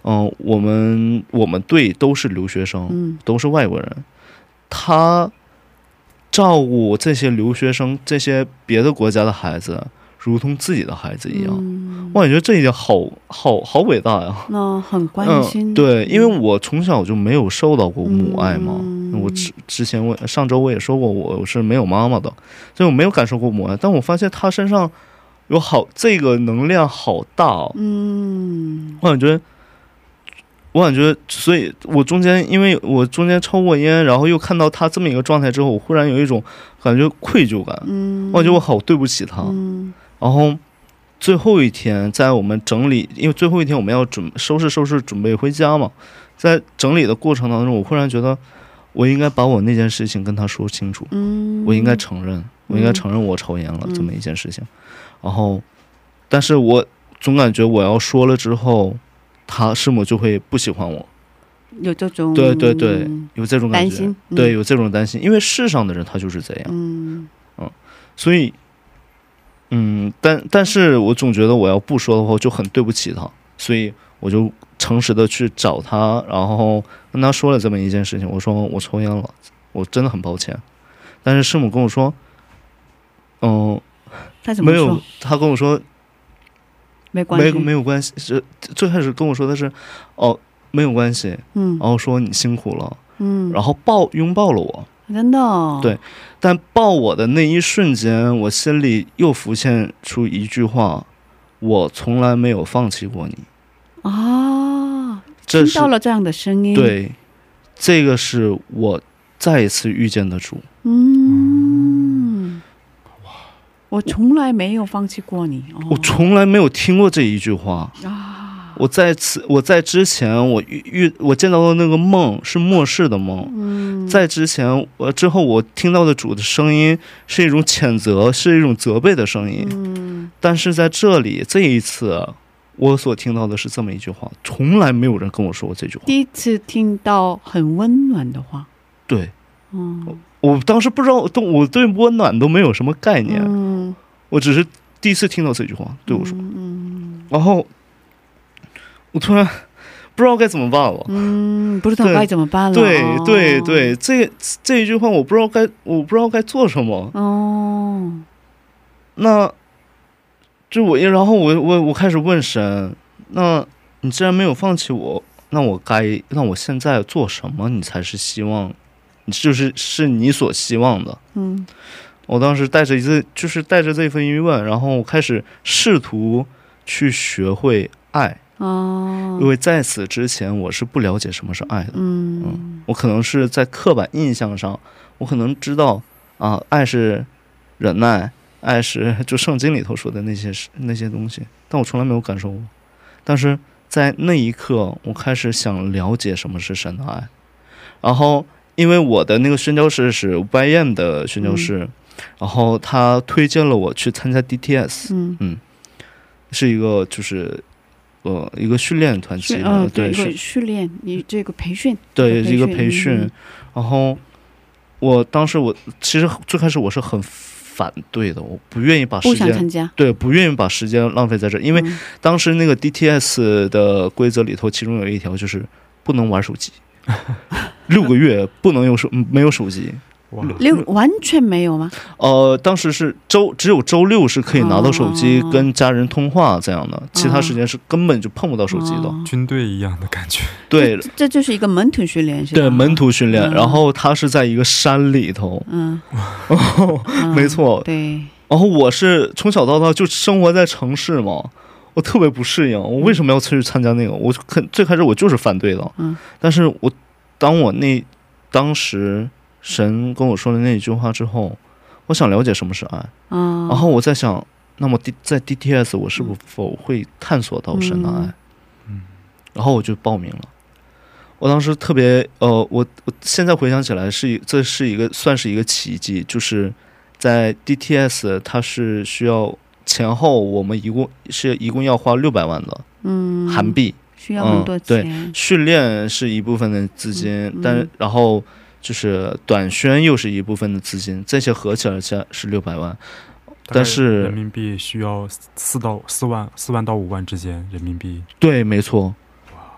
嗯、呃，我们我们队都是留学生， 嗯， 都是外国人，他照顾这些留学生，这些别的国家的孩子，如同自己的孩子一样。嗯、我感觉这一点好好好伟大呀！ 那很关心、 嗯，对，因为我从小就没有受到过母爱嘛。嗯、我之之前我上周我也说过，我是没有妈妈的，所以我没有感受过母爱。但我发现他身上有好这个能量好大、哦。嗯，我感觉。我感觉，所以我中间，因为我中间抽过烟，然后又看到他这么一个状态之后，我忽然有一种感觉愧疚感。嗯，我感觉我好对不起他。嗯，然后最后一天，在我们整理，因为最后一天我们要准收拾收拾，准备回家嘛，在整理的过程当中，我忽然觉得我应该把我那件事情跟他说清楚。嗯，我应该承认，我应该承认我抽烟了、嗯、这么一件事情。然后，但是我总感觉我要说了之后。他师母就会不喜欢我， 有这种对对对，有这种感觉， 担心、嗯、 对，有这种担心，因为世上的人他就是这样，嗯嗯，所以，嗯，但但是我总觉得我要不说的话就很对不起他，所以我就诚实的去找他，然后跟他说了这么一件事情，我说我抽烟了，我真的很抱歉，但是师母跟我说，嗯， 他怎么说？ 没有，他跟我说。 没关系， 没没有关系。是最开始跟我说的是，哦，没有关系，嗯，然后说你辛苦了，嗯，然后抱拥抱了我， 真的、哦， 对。但抱我的那一瞬间，我心里又浮现出一句话：我从来没有放弃过你。 啊，听到了这样的声音， 对，这个是我再一次遇见的主。 嗯。我从来没有放弃过你、哦、 我从来没有听过这一句话啊！我在此，我在之前，我遇我见到的那个梦是末世的梦。嗯，在之前，我之后我听到的主的声音是一种谴责，是一种责备的声音。嗯，但是在这里，这一次，我所听到的是这么一句话，从来没有人跟我说过这句话。 第一次听到很温暖的话。 对，嗯。我当时不知道，我对温暖都没有什么概念、嗯、我只是第一次听到这句话对我说、嗯嗯、然后我突然不知道该怎么办了， 嗯，不知道该怎么办了， 对对对，这这一句话我不知道该我不知道该做什么哦。那就我然后我我我开始问神，那你既然没有放弃我，那我该那我现在做什么你才是希望就是是你所希望的。嗯，我当时带着一次就是带着这份疑问，然后我开始试图去学会爱。哦，因为在此之前我是不了解什么是爱的。嗯, 嗯我可能是在刻板印象上，我可能知道啊，爱是忍耐，爱是就圣经里头说的那些那些东西，但我从来没有感受过。但是在那一刻，我开始想了解什么是神的爱，然后。因为我的那个宣教士是 Y M 的宣教士、嗯、然后他推荐了我去参加 D T S。 嗯, 嗯是一个就是呃一个训练团体、 呃、对，一个训练你这个培训， 对，一个培训、嗯、然后我当时我其实最开始我是很反对的，我不愿意把时间不想参加， 对，不愿意把时间浪费在这，因为当时那个 D T S 的规则里头其中有一条就是不能玩手机六个月不能有手没有手机， 六完全没有吗？ 呃，当时是周只有周六是可以拿到手机跟家人通话这样的，哦、其他时间是根本就碰不到手机的，哦、 军队一样的感觉。 对， 这, 这就是一个门徒训练，是吧？ 对，门徒训练、嗯。然后他是在一个山里头，嗯，哦、没错、嗯， 对。 然后我是从小到大就生活在城市嘛。我特别不适应，我为什么要去参加那个？我最开始我就是反对的，嗯，但是我当我那当时神跟我说了那一句话之后，我想了解什么是爱，嗯，然后我在想，那么在 D T S 我是否会探索到神的爱？嗯，然后我就报名了。我当时特别呃，我我现在回想起来是这是一个算是一个奇迹，就是在 D T S 它是需要。前后我们一共是一共要花六百万的嗯韩币， 需要很多钱、 嗯。对，训练是一部分的资金，嗯、但然后就是短宣又是一部分的资金，这些合起来是六百万。但是人民币需要四到四万四万到五万之间人民币。 对，没错。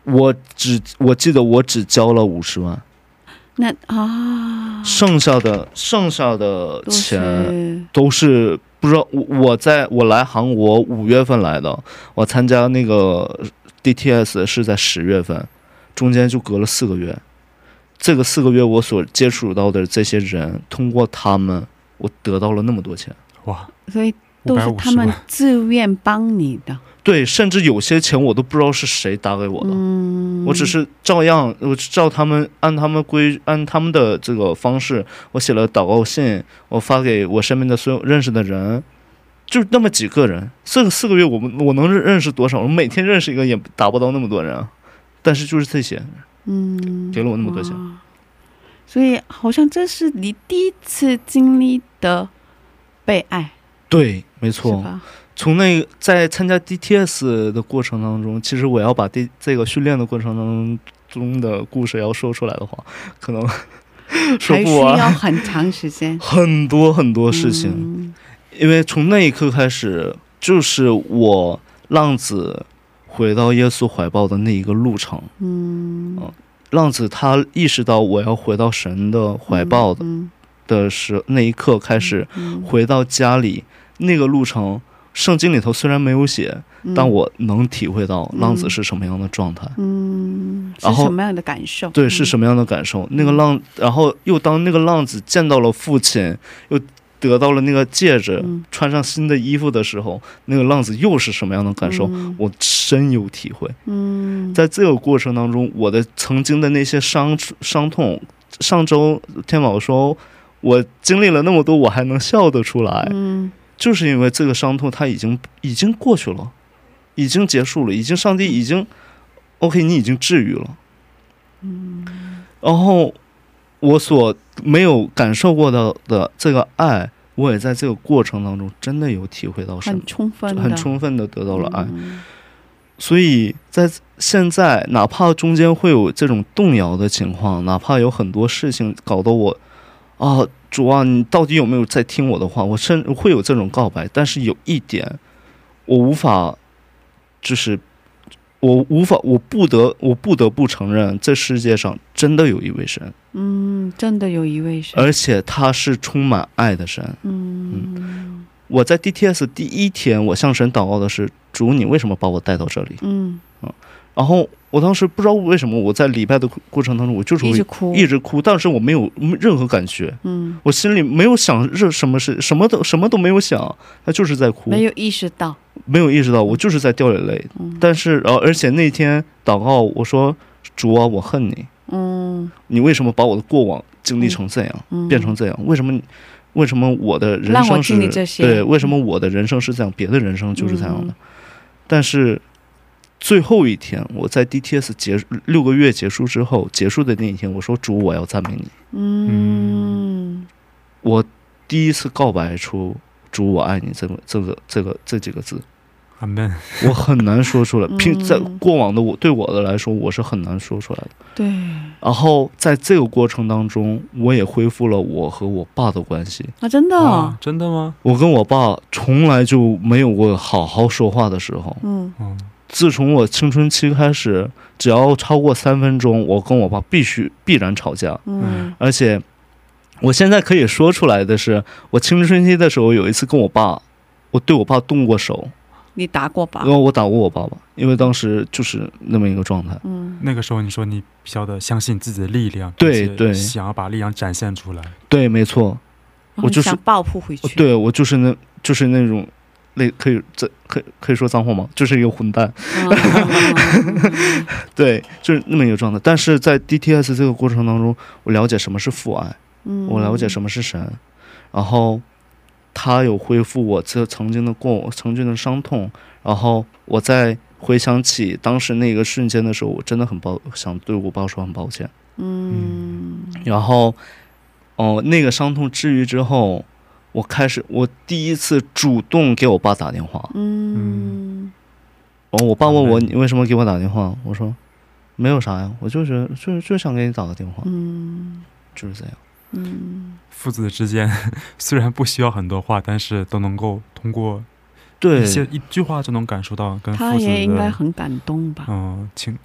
我只我记得我只交了五十万， 那啊， 剩下的剩下的钱都是不知道。我我在我来韩国五月份来的，我参加那个 D T S 是在十月份，中间就隔了四个月。这个四个月我所接触到的这些人，通过他们，我得到了那么多钱。 哇！ 所以都是他们自愿帮你的。 对，甚至有些钱我都不知道是谁打给我的，嗯、我只是照样，我照他们按他们规按他们的这个方式，我写了祷告信，我发给我身边的所有认识的人，就那么几个人。这个四个月我们我能认识多少？我每天认识一个也达不到那么多人啊，但是就是这些。嗯，给了我那么多钱， 所以好像这是你第一次经历的被爱。 对，没错。从那个在参加 D T S 的过程当中，其实我要把这这个训练的过程当中的故事要说出来的话，可能说不完，还需要很长时间，很多很多事情。嗯、因为从那一刻开始，就是我浪子回到耶稣怀抱的那一个路程。嗯，呃、浪子他意识到我要回到神的怀抱的、嗯、的时那一刻开始、嗯、回到家里，那个路程圣经里头虽然没有写、嗯、但我能体会到浪子是什么样的状态。嗯，然后是什么样的感受？对，是什么样的感受？那个浪，然后又当那个浪子见到了父亲，又得到了那个戒指、嗯、穿上新的衣服的时候，那个浪子又是什么样的感受、嗯、我深有体会。嗯，在这个过程当中，我的曾经的那些伤伤痛，上周天宝说我经历了那么多我还能笑得出来、嗯、就是因为这个伤痛它已经已经过去了，已经结束了，已经上帝已经 OK 你已经治愈了。嗯，然后我所没有感受过的的这个爱，我也在这个过程当中真的有体会到什么，很充分的很充分的得到了爱、嗯、所以在现在哪怕中间会有这种动摇的情况，哪怕有很多事情搞得我啊主啊你到底有没有在听我的话，我甚至会有这种告白，但是有一点我无法就是我无法我不得我不得不承认，这世界上真的有一位神。嗯，真的有一位神，而且他是充满爱的神。 嗯, 嗯我在 D T S 第一天我向神祷告的是，主你为什么把我带到这里。嗯，然后我当时不知道为什么我在礼拜的过程当中我就是会一直哭一直哭，但是我没有任何感觉。嗯，我心里没有想什么事，什么都什么都没有想，他就是在哭，没有意识到没有意识到我就是在掉眼泪。嗯，但是然后而且那天祷告我说，主啊我恨你。嗯，你为什么把我的过往经历成这样、嗯、变成这样，为什么为什么我的人生是对为什么我的人生是这样，别的人生就是这样的、嗯、但是最后一天我在 D T S 结六个月结束之后结束的那一天，我说主我要赞美你。嗯，我第一次告白出主我爱你这个这个这个这几个字，我很难说出来。平在过往的我对我的来说我是很难说出来的。对，然后在这个过程当中我也恢复了我和我爸的关系。啊，真的、啊、真的吗？我跟我爸从来就没有过好好说话的时候。嗯，自从我青春期开始，只要超过三分钟我跟我爸必须必然吵架。嗯，而且我现在可以说出来的是，我青春期的时候有一次跟我爸，我对我爸动过手。你打过爸？因为我打过我爸爸，因为当时就是那么一个状态。嗯，那个时候你说你比较的相信自己的力量，对对，想要把力量展现出来。对，没错，我就是想报复回去。对，我就是那，就是那种，那可以这可以可以说脏话吗？就是一个混蛋。嗯、对，就是那么一个状态。但是在 D T S 这个过程当中，我了解什么是父爱，嗯，我了解什么是神，然后。他有恢复我这曾经的过曾经的伤痛，然后我在回想起当时那个瞬间的时候，我真的很抱想对我爸说很抱歉。嗯，然后哦、呃，那个伤痛治愈之后，我开始我第一次主动给我爸打电话。嗯，然后我爸问我你为什么给我打电话，我说没有啥呀，我就是就是就想给你打个电话。嗯，就是这样。嗯，父子之间虽然不需要很多话，但是都能够通过一些一句话就能感受到跟父子的，他也应该很感动吧。嗯，情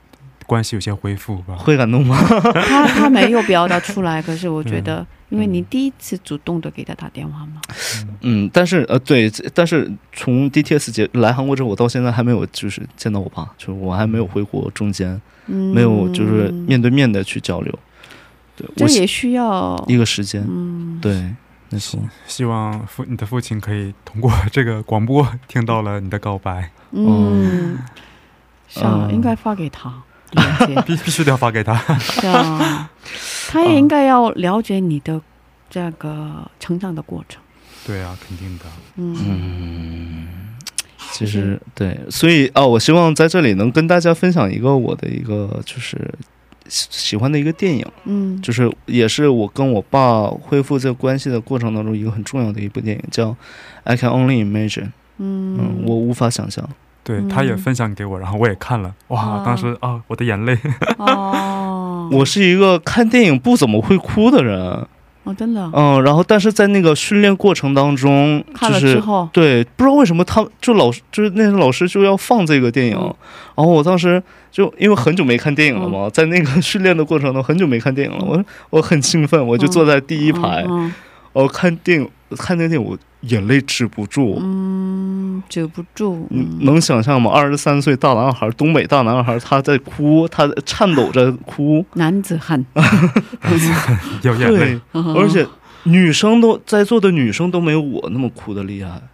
关系有些恢复吧。 会感动吗？ 他他没有表达出来，可是我觉得因为你第一次主动的给他打电话嘛。 嗯，但是呃对，但是从 D T S 节来韩国之后，我到现在还没有就是见到我爸，就是我还没有回国中间、嗯、没有就是面对面的去交流。对， 这也需要一个时间。嗯，对，没错。 希望父你的父亲可以通过这个广播听到了你的告白。 嗯，是啊，应该发给他， 必必须得要发给他。 是啊，他也应该要了解你的这个成长的过程。 对啊，肯定的。 嗯，其实对，所以啊，我希望在这里能跟大家分享一个我的一个就是喜欢的一个电影，嗯，就是也是我跟我爸恢复这个关系的过程当中一个很重要的一部电影，叫《I Can Only Imagine》。嗯，我无法想象。 对，他也分享给我，然后我也看了，哇，当时啊，我的眼泪。哦， 我是一个看电影不怎么会哭的人。 哦，真的。 嗯，然后但是在那个训练过程当中， 看了之后， 对，不知道为什么他就老就是那些老师就要放这个电影，然后我当时就因为很久没看电影了嘛，在那个训练的过程中很久没看电影了，我我很兴奋，我就坐在第一排，我看电影看那个电影我眼泪止不住。 嗯，止不住。 嗯，能想象吗？二十三岁大男孩，东北大男孩，他在哭，他颤抖着哭， 男子汉。 有眼泪。 对，而且女生都在座的女生都没有我那么哭的厉害。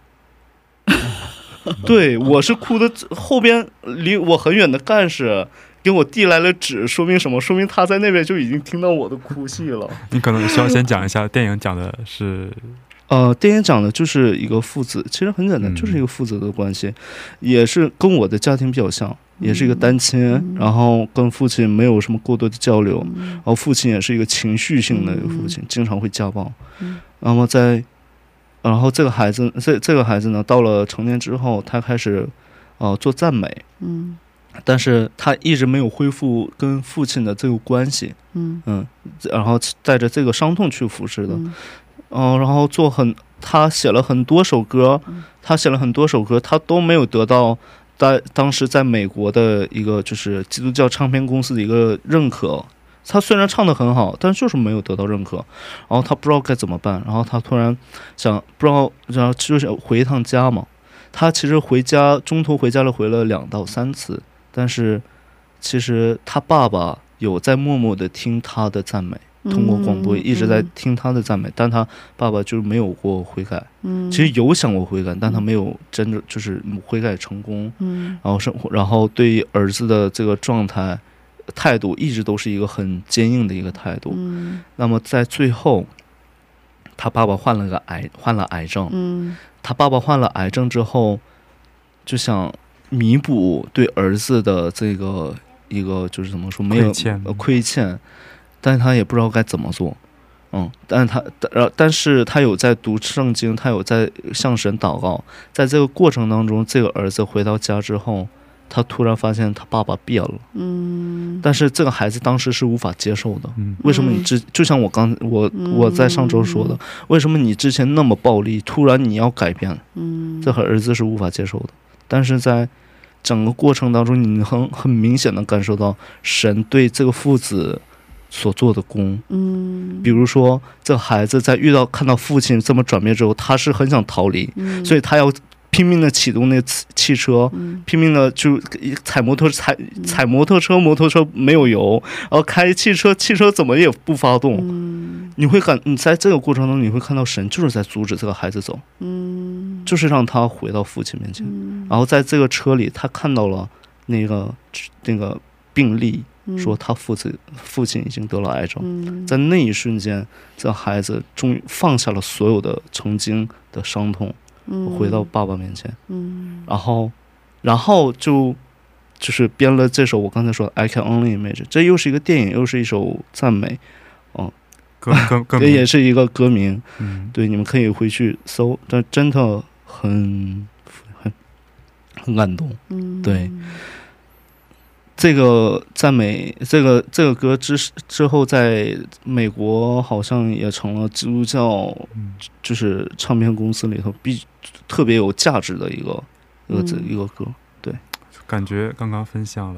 对，我是哭的，后边离我很远的干事给我递来了纸，说明什么？说明他在那边就已经听到我的哭戏了。 你可能需要先讲一下电影讲的是。 呃，电影讲的就是一个父子，其实很简单，就是一个父子的关系，也是跟我的家庭比较像，也是一个单亲，然后跟父亲没有什么过多的交流，然后父亲也是一个情绪性的一个父亲，经常会家暴。那么在，然后这个孩子，这这个孩子呢，到了成年之后，他开始呃做赞美，嗯，但是他一直没有恢复跟父亲的这个关系，嗯嗯，然后带着这个伤痛去服侍的。嗯，然后做很，他写了很多首歌，他写了很多首歌，他都没有得到在当时在美国的一个就是基督教唱片公司的一个认可。他虽然唱得很好，但就是没有得到认可。然后他不知道该怎么办，然后他突然想，不知道，然后就是回一趟家嘛。他其实回家中途回家了，回了两到三次，但是其实他爸爸有在默默的听他的赞美。通过广播一直在听他的赞美，但他爸爸就没有过悔改。其实有想过悔改，但他没有真的就是悔改成功。然后生活，然后对于儿子的这个状态态度一直都是一个很坚硬的一个态度。那么在最后，他爸爸患了个癌，患了癌症。他爸爸患了癌症之后，就想弥补对儿子的这个一个就是怎么说没有亏欠。但是他也不知道该怎么做，嗯，但是他，但但是他有在读圣经，他有在向神祷告，在这个过程当中，这个儿子回到家之后，他突然发现他爸爸变了，嗯，但是这个孩子当时是无法接受的，嗯，为什么你之就像我刚我我在上周说的，为什么你之前那么暴力，突然你要改变，嗯，这和儿子是无法接受的，但是在整个过程当中，你很很明显的感受到神对这个父子所做的功，嗯，比如说这孩子在遇到看到父亲这么转变之后，他是很想逃离，嗯，所以他要拼命的启动那汽车，嗯，拼命的就踩摩托踩踩摩托车，摩托车没有油，然后开汽车，汽车怎么也不发动，嗯，你会感你在这个过程中你会看到神就是在阻止这个孩子走，嗯，就是让他回到父亲面前，嗯，然后在这个车里他看到了那个那个病例。说他父亲父亲已经得了癌症，嗯，在那一瞬间，这孩子终于放下了所有的曾经的伤痛，嗯，回到爸爸面前，嗯，然后，然后就就是编了这首我刚才说的《I Can Only Imagine》，这又是一个电影，又是一首赞美，哦， 歌歌歌名也是一个歌名，嗯，对，你们可以回去搜，但真的很很很感动，嗯，对。这个赞美，这个这个歌之之后，在美国好像也成了基督教，就是唱片公司里头必特别有价值的一个一个一个歌。对， 感觉刚刚分享了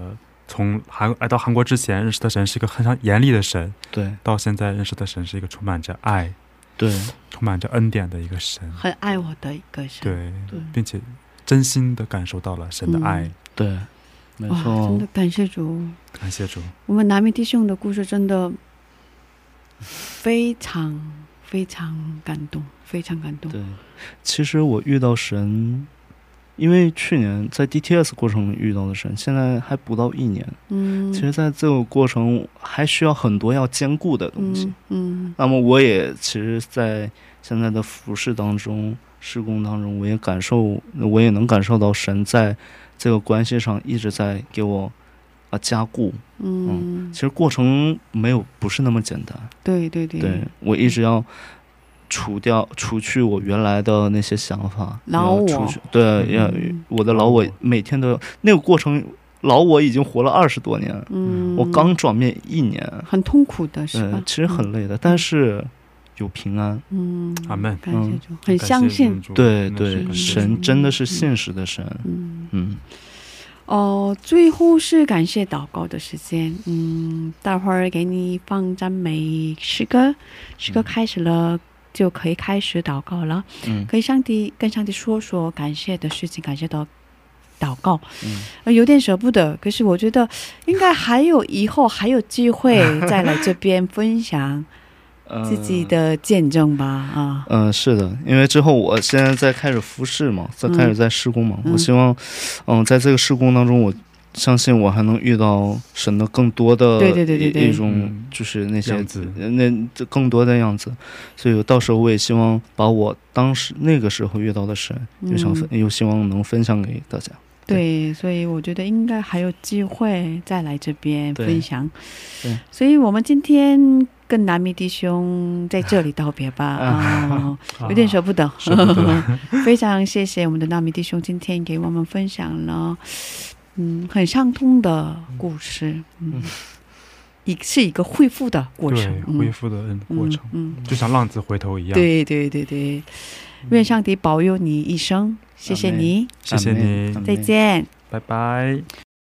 从韩来到韩国之前认识的神是一个很像严厉的神， 对， 到现在认识的神是一个充满着爱， 对， 充满着恩典的一个神， 很爱我的一个神。 对，并且真心的感受到了神的爱。 对，没错， 真的感谢主， 感谢主。 我们南米弟兄的故事真的非常非常感动，非常感动。 对，其实我遇到神，因为去年在 D T S 过程遇到的神，现在还不到一年。嗯，其实在这个过程还需要很多要兼顾的东西。嗯，那么我也其实在现在的服事当中、事工当中，我也感受，我也能感受到神在这个关系上一直在给我啊加固。嗯，其实过程没有不是那么简单。对对对，对我一直要除掉除去我原来的那些想法，老我，对，要我的老我每天都那个过程，老我已经活了二十多年，嗯，我刚转变一年，很痛苦的是吧？其实很累的，但是有平安。嗯，阿们，感谢主，很相信，对对，神真的是信实的神。嗯嗯。哦，最后是感谢祷告的时间。嗯，待会儿给你放赞美诗歌，诗歌开始了就可以开始祷告了。嗯，可以上帝跟上帝说说感谢的事情，感谢到祷告。嗯、呃，有点舍不得，可是我觉得应该还有以后还有机会再来这边分享自己的见证吧。啊，嗯、呃，是的，因为之后我现在在开始服事嘛，在开始在施工嘛，嗯、我希望，嗯、呃，在这个施工当中，我相信我还能遇到神的更多的对对对对对一种就是那些那更多的样子，所以到时候我也希望把我当时那个时候遇到的神，又想分、嗯、又希望能分享给大家。对，所以我觉得应该还有机会再来这边分享。对，对，所以我们今天跟南米弟兄在这里道别吧。啊，有点舍不得。舍不得非常谢谢我们的南米弟兄今天给我们分享了嗯很伤痛的故事。嗯，也是一个恢复的过程，对，恢复的过程，嗯，就像浪子回头一样。对对对对，愿上帝保佑你一生。谢谢你，谢谢你，再见，拜拜。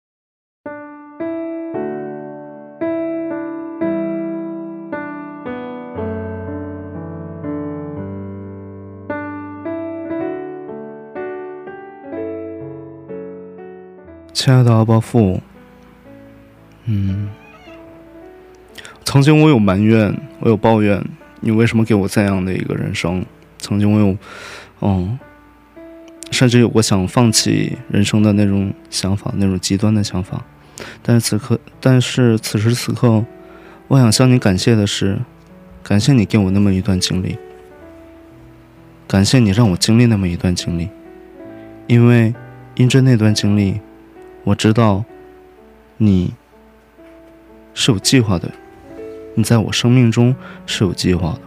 亲爱的阿爸父，嗯，曾经我有埋怨，我有抱怨，你为什么给我这样的一个人生？曾经我有，嗯。甚至有过想放弃人生的那种想法，那种极端的想法。但是此刻，但是此时此刻，我想向你感谢的是，感谢你给我那么一段经历，感谢你让我经历那么一段经历，因为因着那段经历，我知道你是有计划的，你在我生命中是有计划的。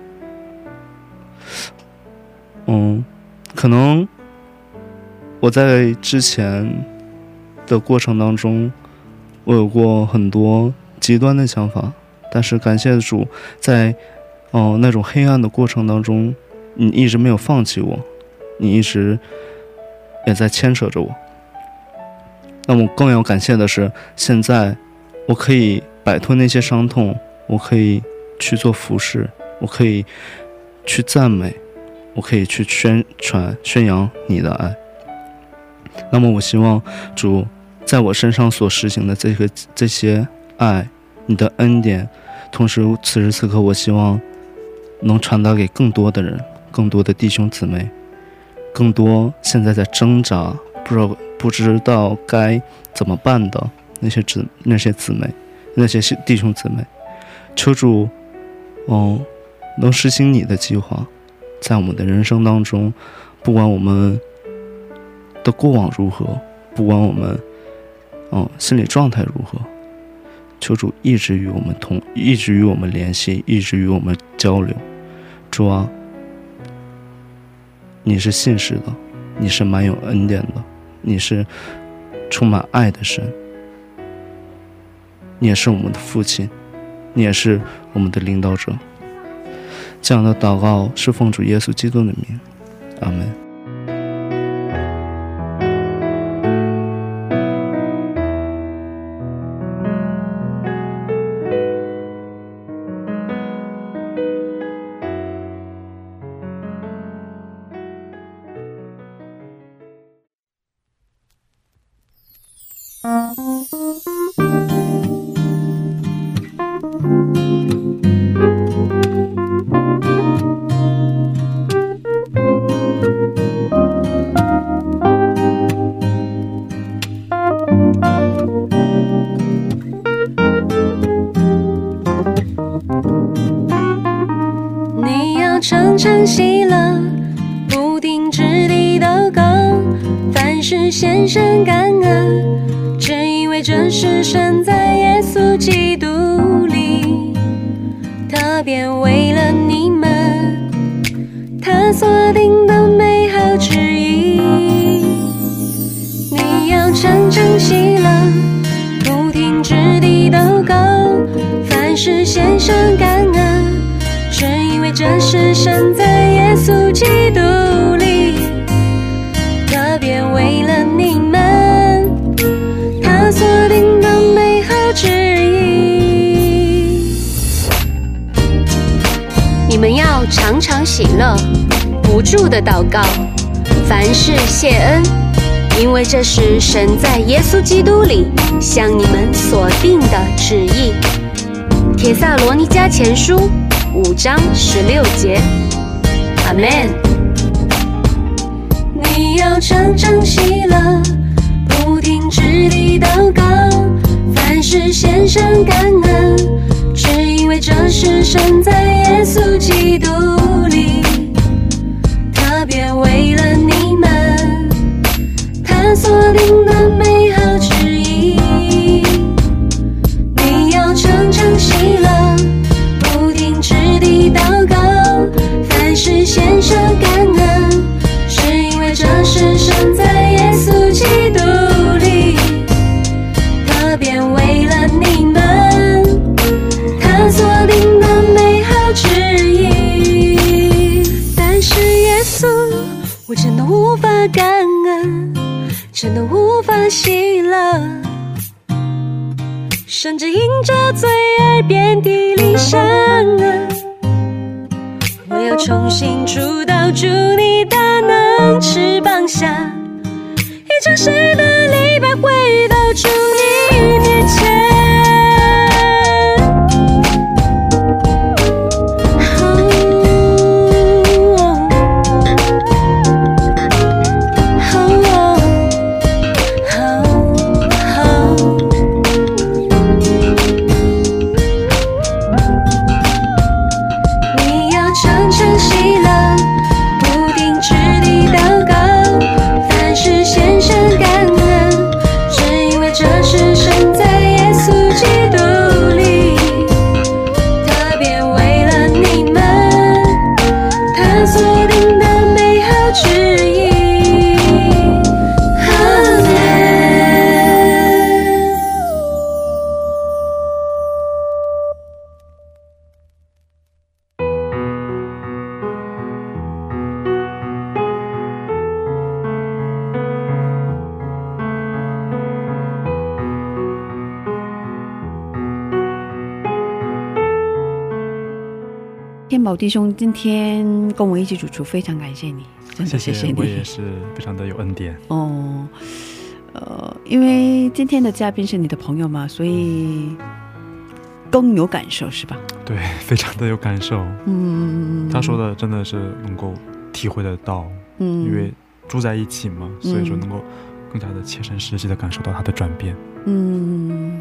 嗯，可能我在之前的过程当中，我有过很多极端的想法，但是感谢主，在哦、呃、那种黑暗的过程当中，你一直没有放弃我，你一直也在牵扯着我。那么更要感谢的是，现在我可以摆脱那些伤痛，我可以去做服事，我可以去赞美，我可以去宣传宣扬你的爱。那么我希望主在我身上所实行的这个这些爱，你的恩典，同时此时此刻我希望能传达给更多的人，更多的弟兄姊妹，更多现在在挣扎不知道不知道该怎么办的那些姊那些姊妹那些弟兄姊妹，求主嗯能实行你的计划，在我们的人生当中，不管我们的过往如何，不管我们嗯心理状态如何，求主一直与我们同一直与我们联系，一直与我们交流。主啊，你是信实的，你是满有恩典的，你是充满爱的神，你也是我们的父亲，你也是我们的领导者。这样的祷告是奉主耶稣基督的名，阿们。 常常喜乐，不停止地祷告，凡事献上感恩，只因为这是神在耶稣基督里，特别为了你们，他所定的美好旨意。你要常常喜乐，不停止地祷告，凡事献上感恩，是因为这是神在耶稣基督里，特别为了你们，他所定的美好旨意。你们要常常喜乐，不住的祷告，凡事谢恩，因为这是神在耶稣基督里向你们所定的旨意。帖撒罗尼迦前书五章十六节，阿们。你要常常喜乐，不停止地祷告，凡事献上感恩，只因为这是神在耶稣基督里，特别为了你们，他所定的美好旨意。你要常常喜乐，不停止地祷告，凡事献上感恩，是因为这是神在耶稣基督里，特别为了你们，他所定的美好旨意。但是耶稣，我真的无法感恩，真的无法喜乐，甚至因着罪而遍体鳞伤啊！我要重新住到主你大能翅膀下，一诚实的礼拜回到主你面前。 天宝弟兄今天跟我一起主持，非常感谢你，真的谢谢你。 我也是非常的有恩典哦。呃，因为今天的嘉宾是你的朋友嘛，所以更有感受是吧？ 对，非常的有感受。嗯，他说的真的是能够体会得到，嗯，因为住在一起嘛，所以说能够更加的切身实际的感受到他的转变。嗯。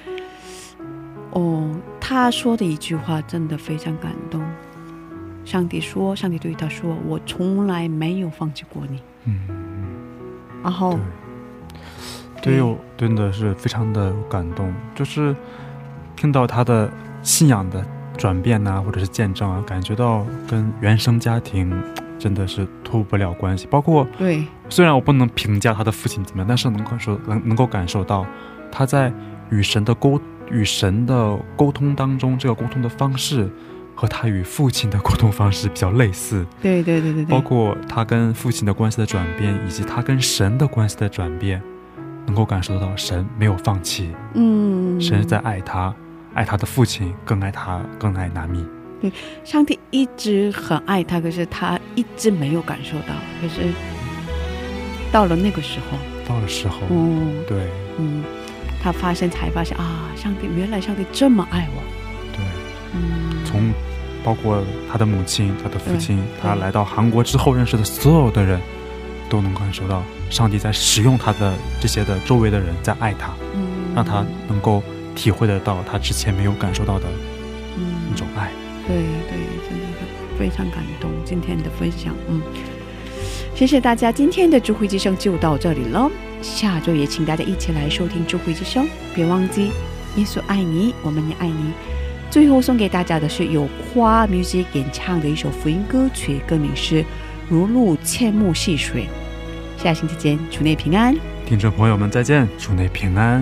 哦，他说的一句话真的非常感动。上帝说，上帝对他说：“我从来没有放弃过你。”嗯，然后， 对，我真的是非常的感动，就是听到他的信仰的转变呐、啊，或者是见证啊，感觉到跟原生家庭真的是脱不了关系。包括对， 虽然我不能评价他的父亲怎么样，但是能够说能能够感受到他在与神的沟。与神的沟通当中，这个沟通的方式和他与父亲的沟通方式比较类似。 对对对对对， 包括他跟父亲的关系的转变，以及他跟神的关系的转变，能够感受到神没有放弃。嗯，神在爱他，爱他的父亲，更爱他，更爱拿密。 对，上帝一直很爱他，可是他一直没有感受到。可是到了那个时候， 到的时候， 哦， 对， 嗯，他发现才发现啊，上帝原来上帝这么爱我。 对， 嗯， 从包括他的母亲、他的父亲， 对他来到韩国之后认识的所有的人，都能感受到上帝在使用他的这些的周围的人在爱他， 嗯， 让他能够体会得到他之前没有感受到的嗯那种爱。 对对，真的非常感动今天的分享。嗯，谢谢大家，今天的智慧之声就到这里了。下周也请大家一起来收听智慧之声，别忘记耶稣爱你，我们也爱你。最后送给大家的是由夸 music 演唱的一首福音歌曲，歌名是如露切木细水。下星期见，主内平安。 听众朋友们再见，主内平安。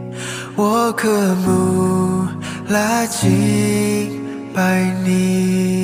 我渴慕来敬拜你。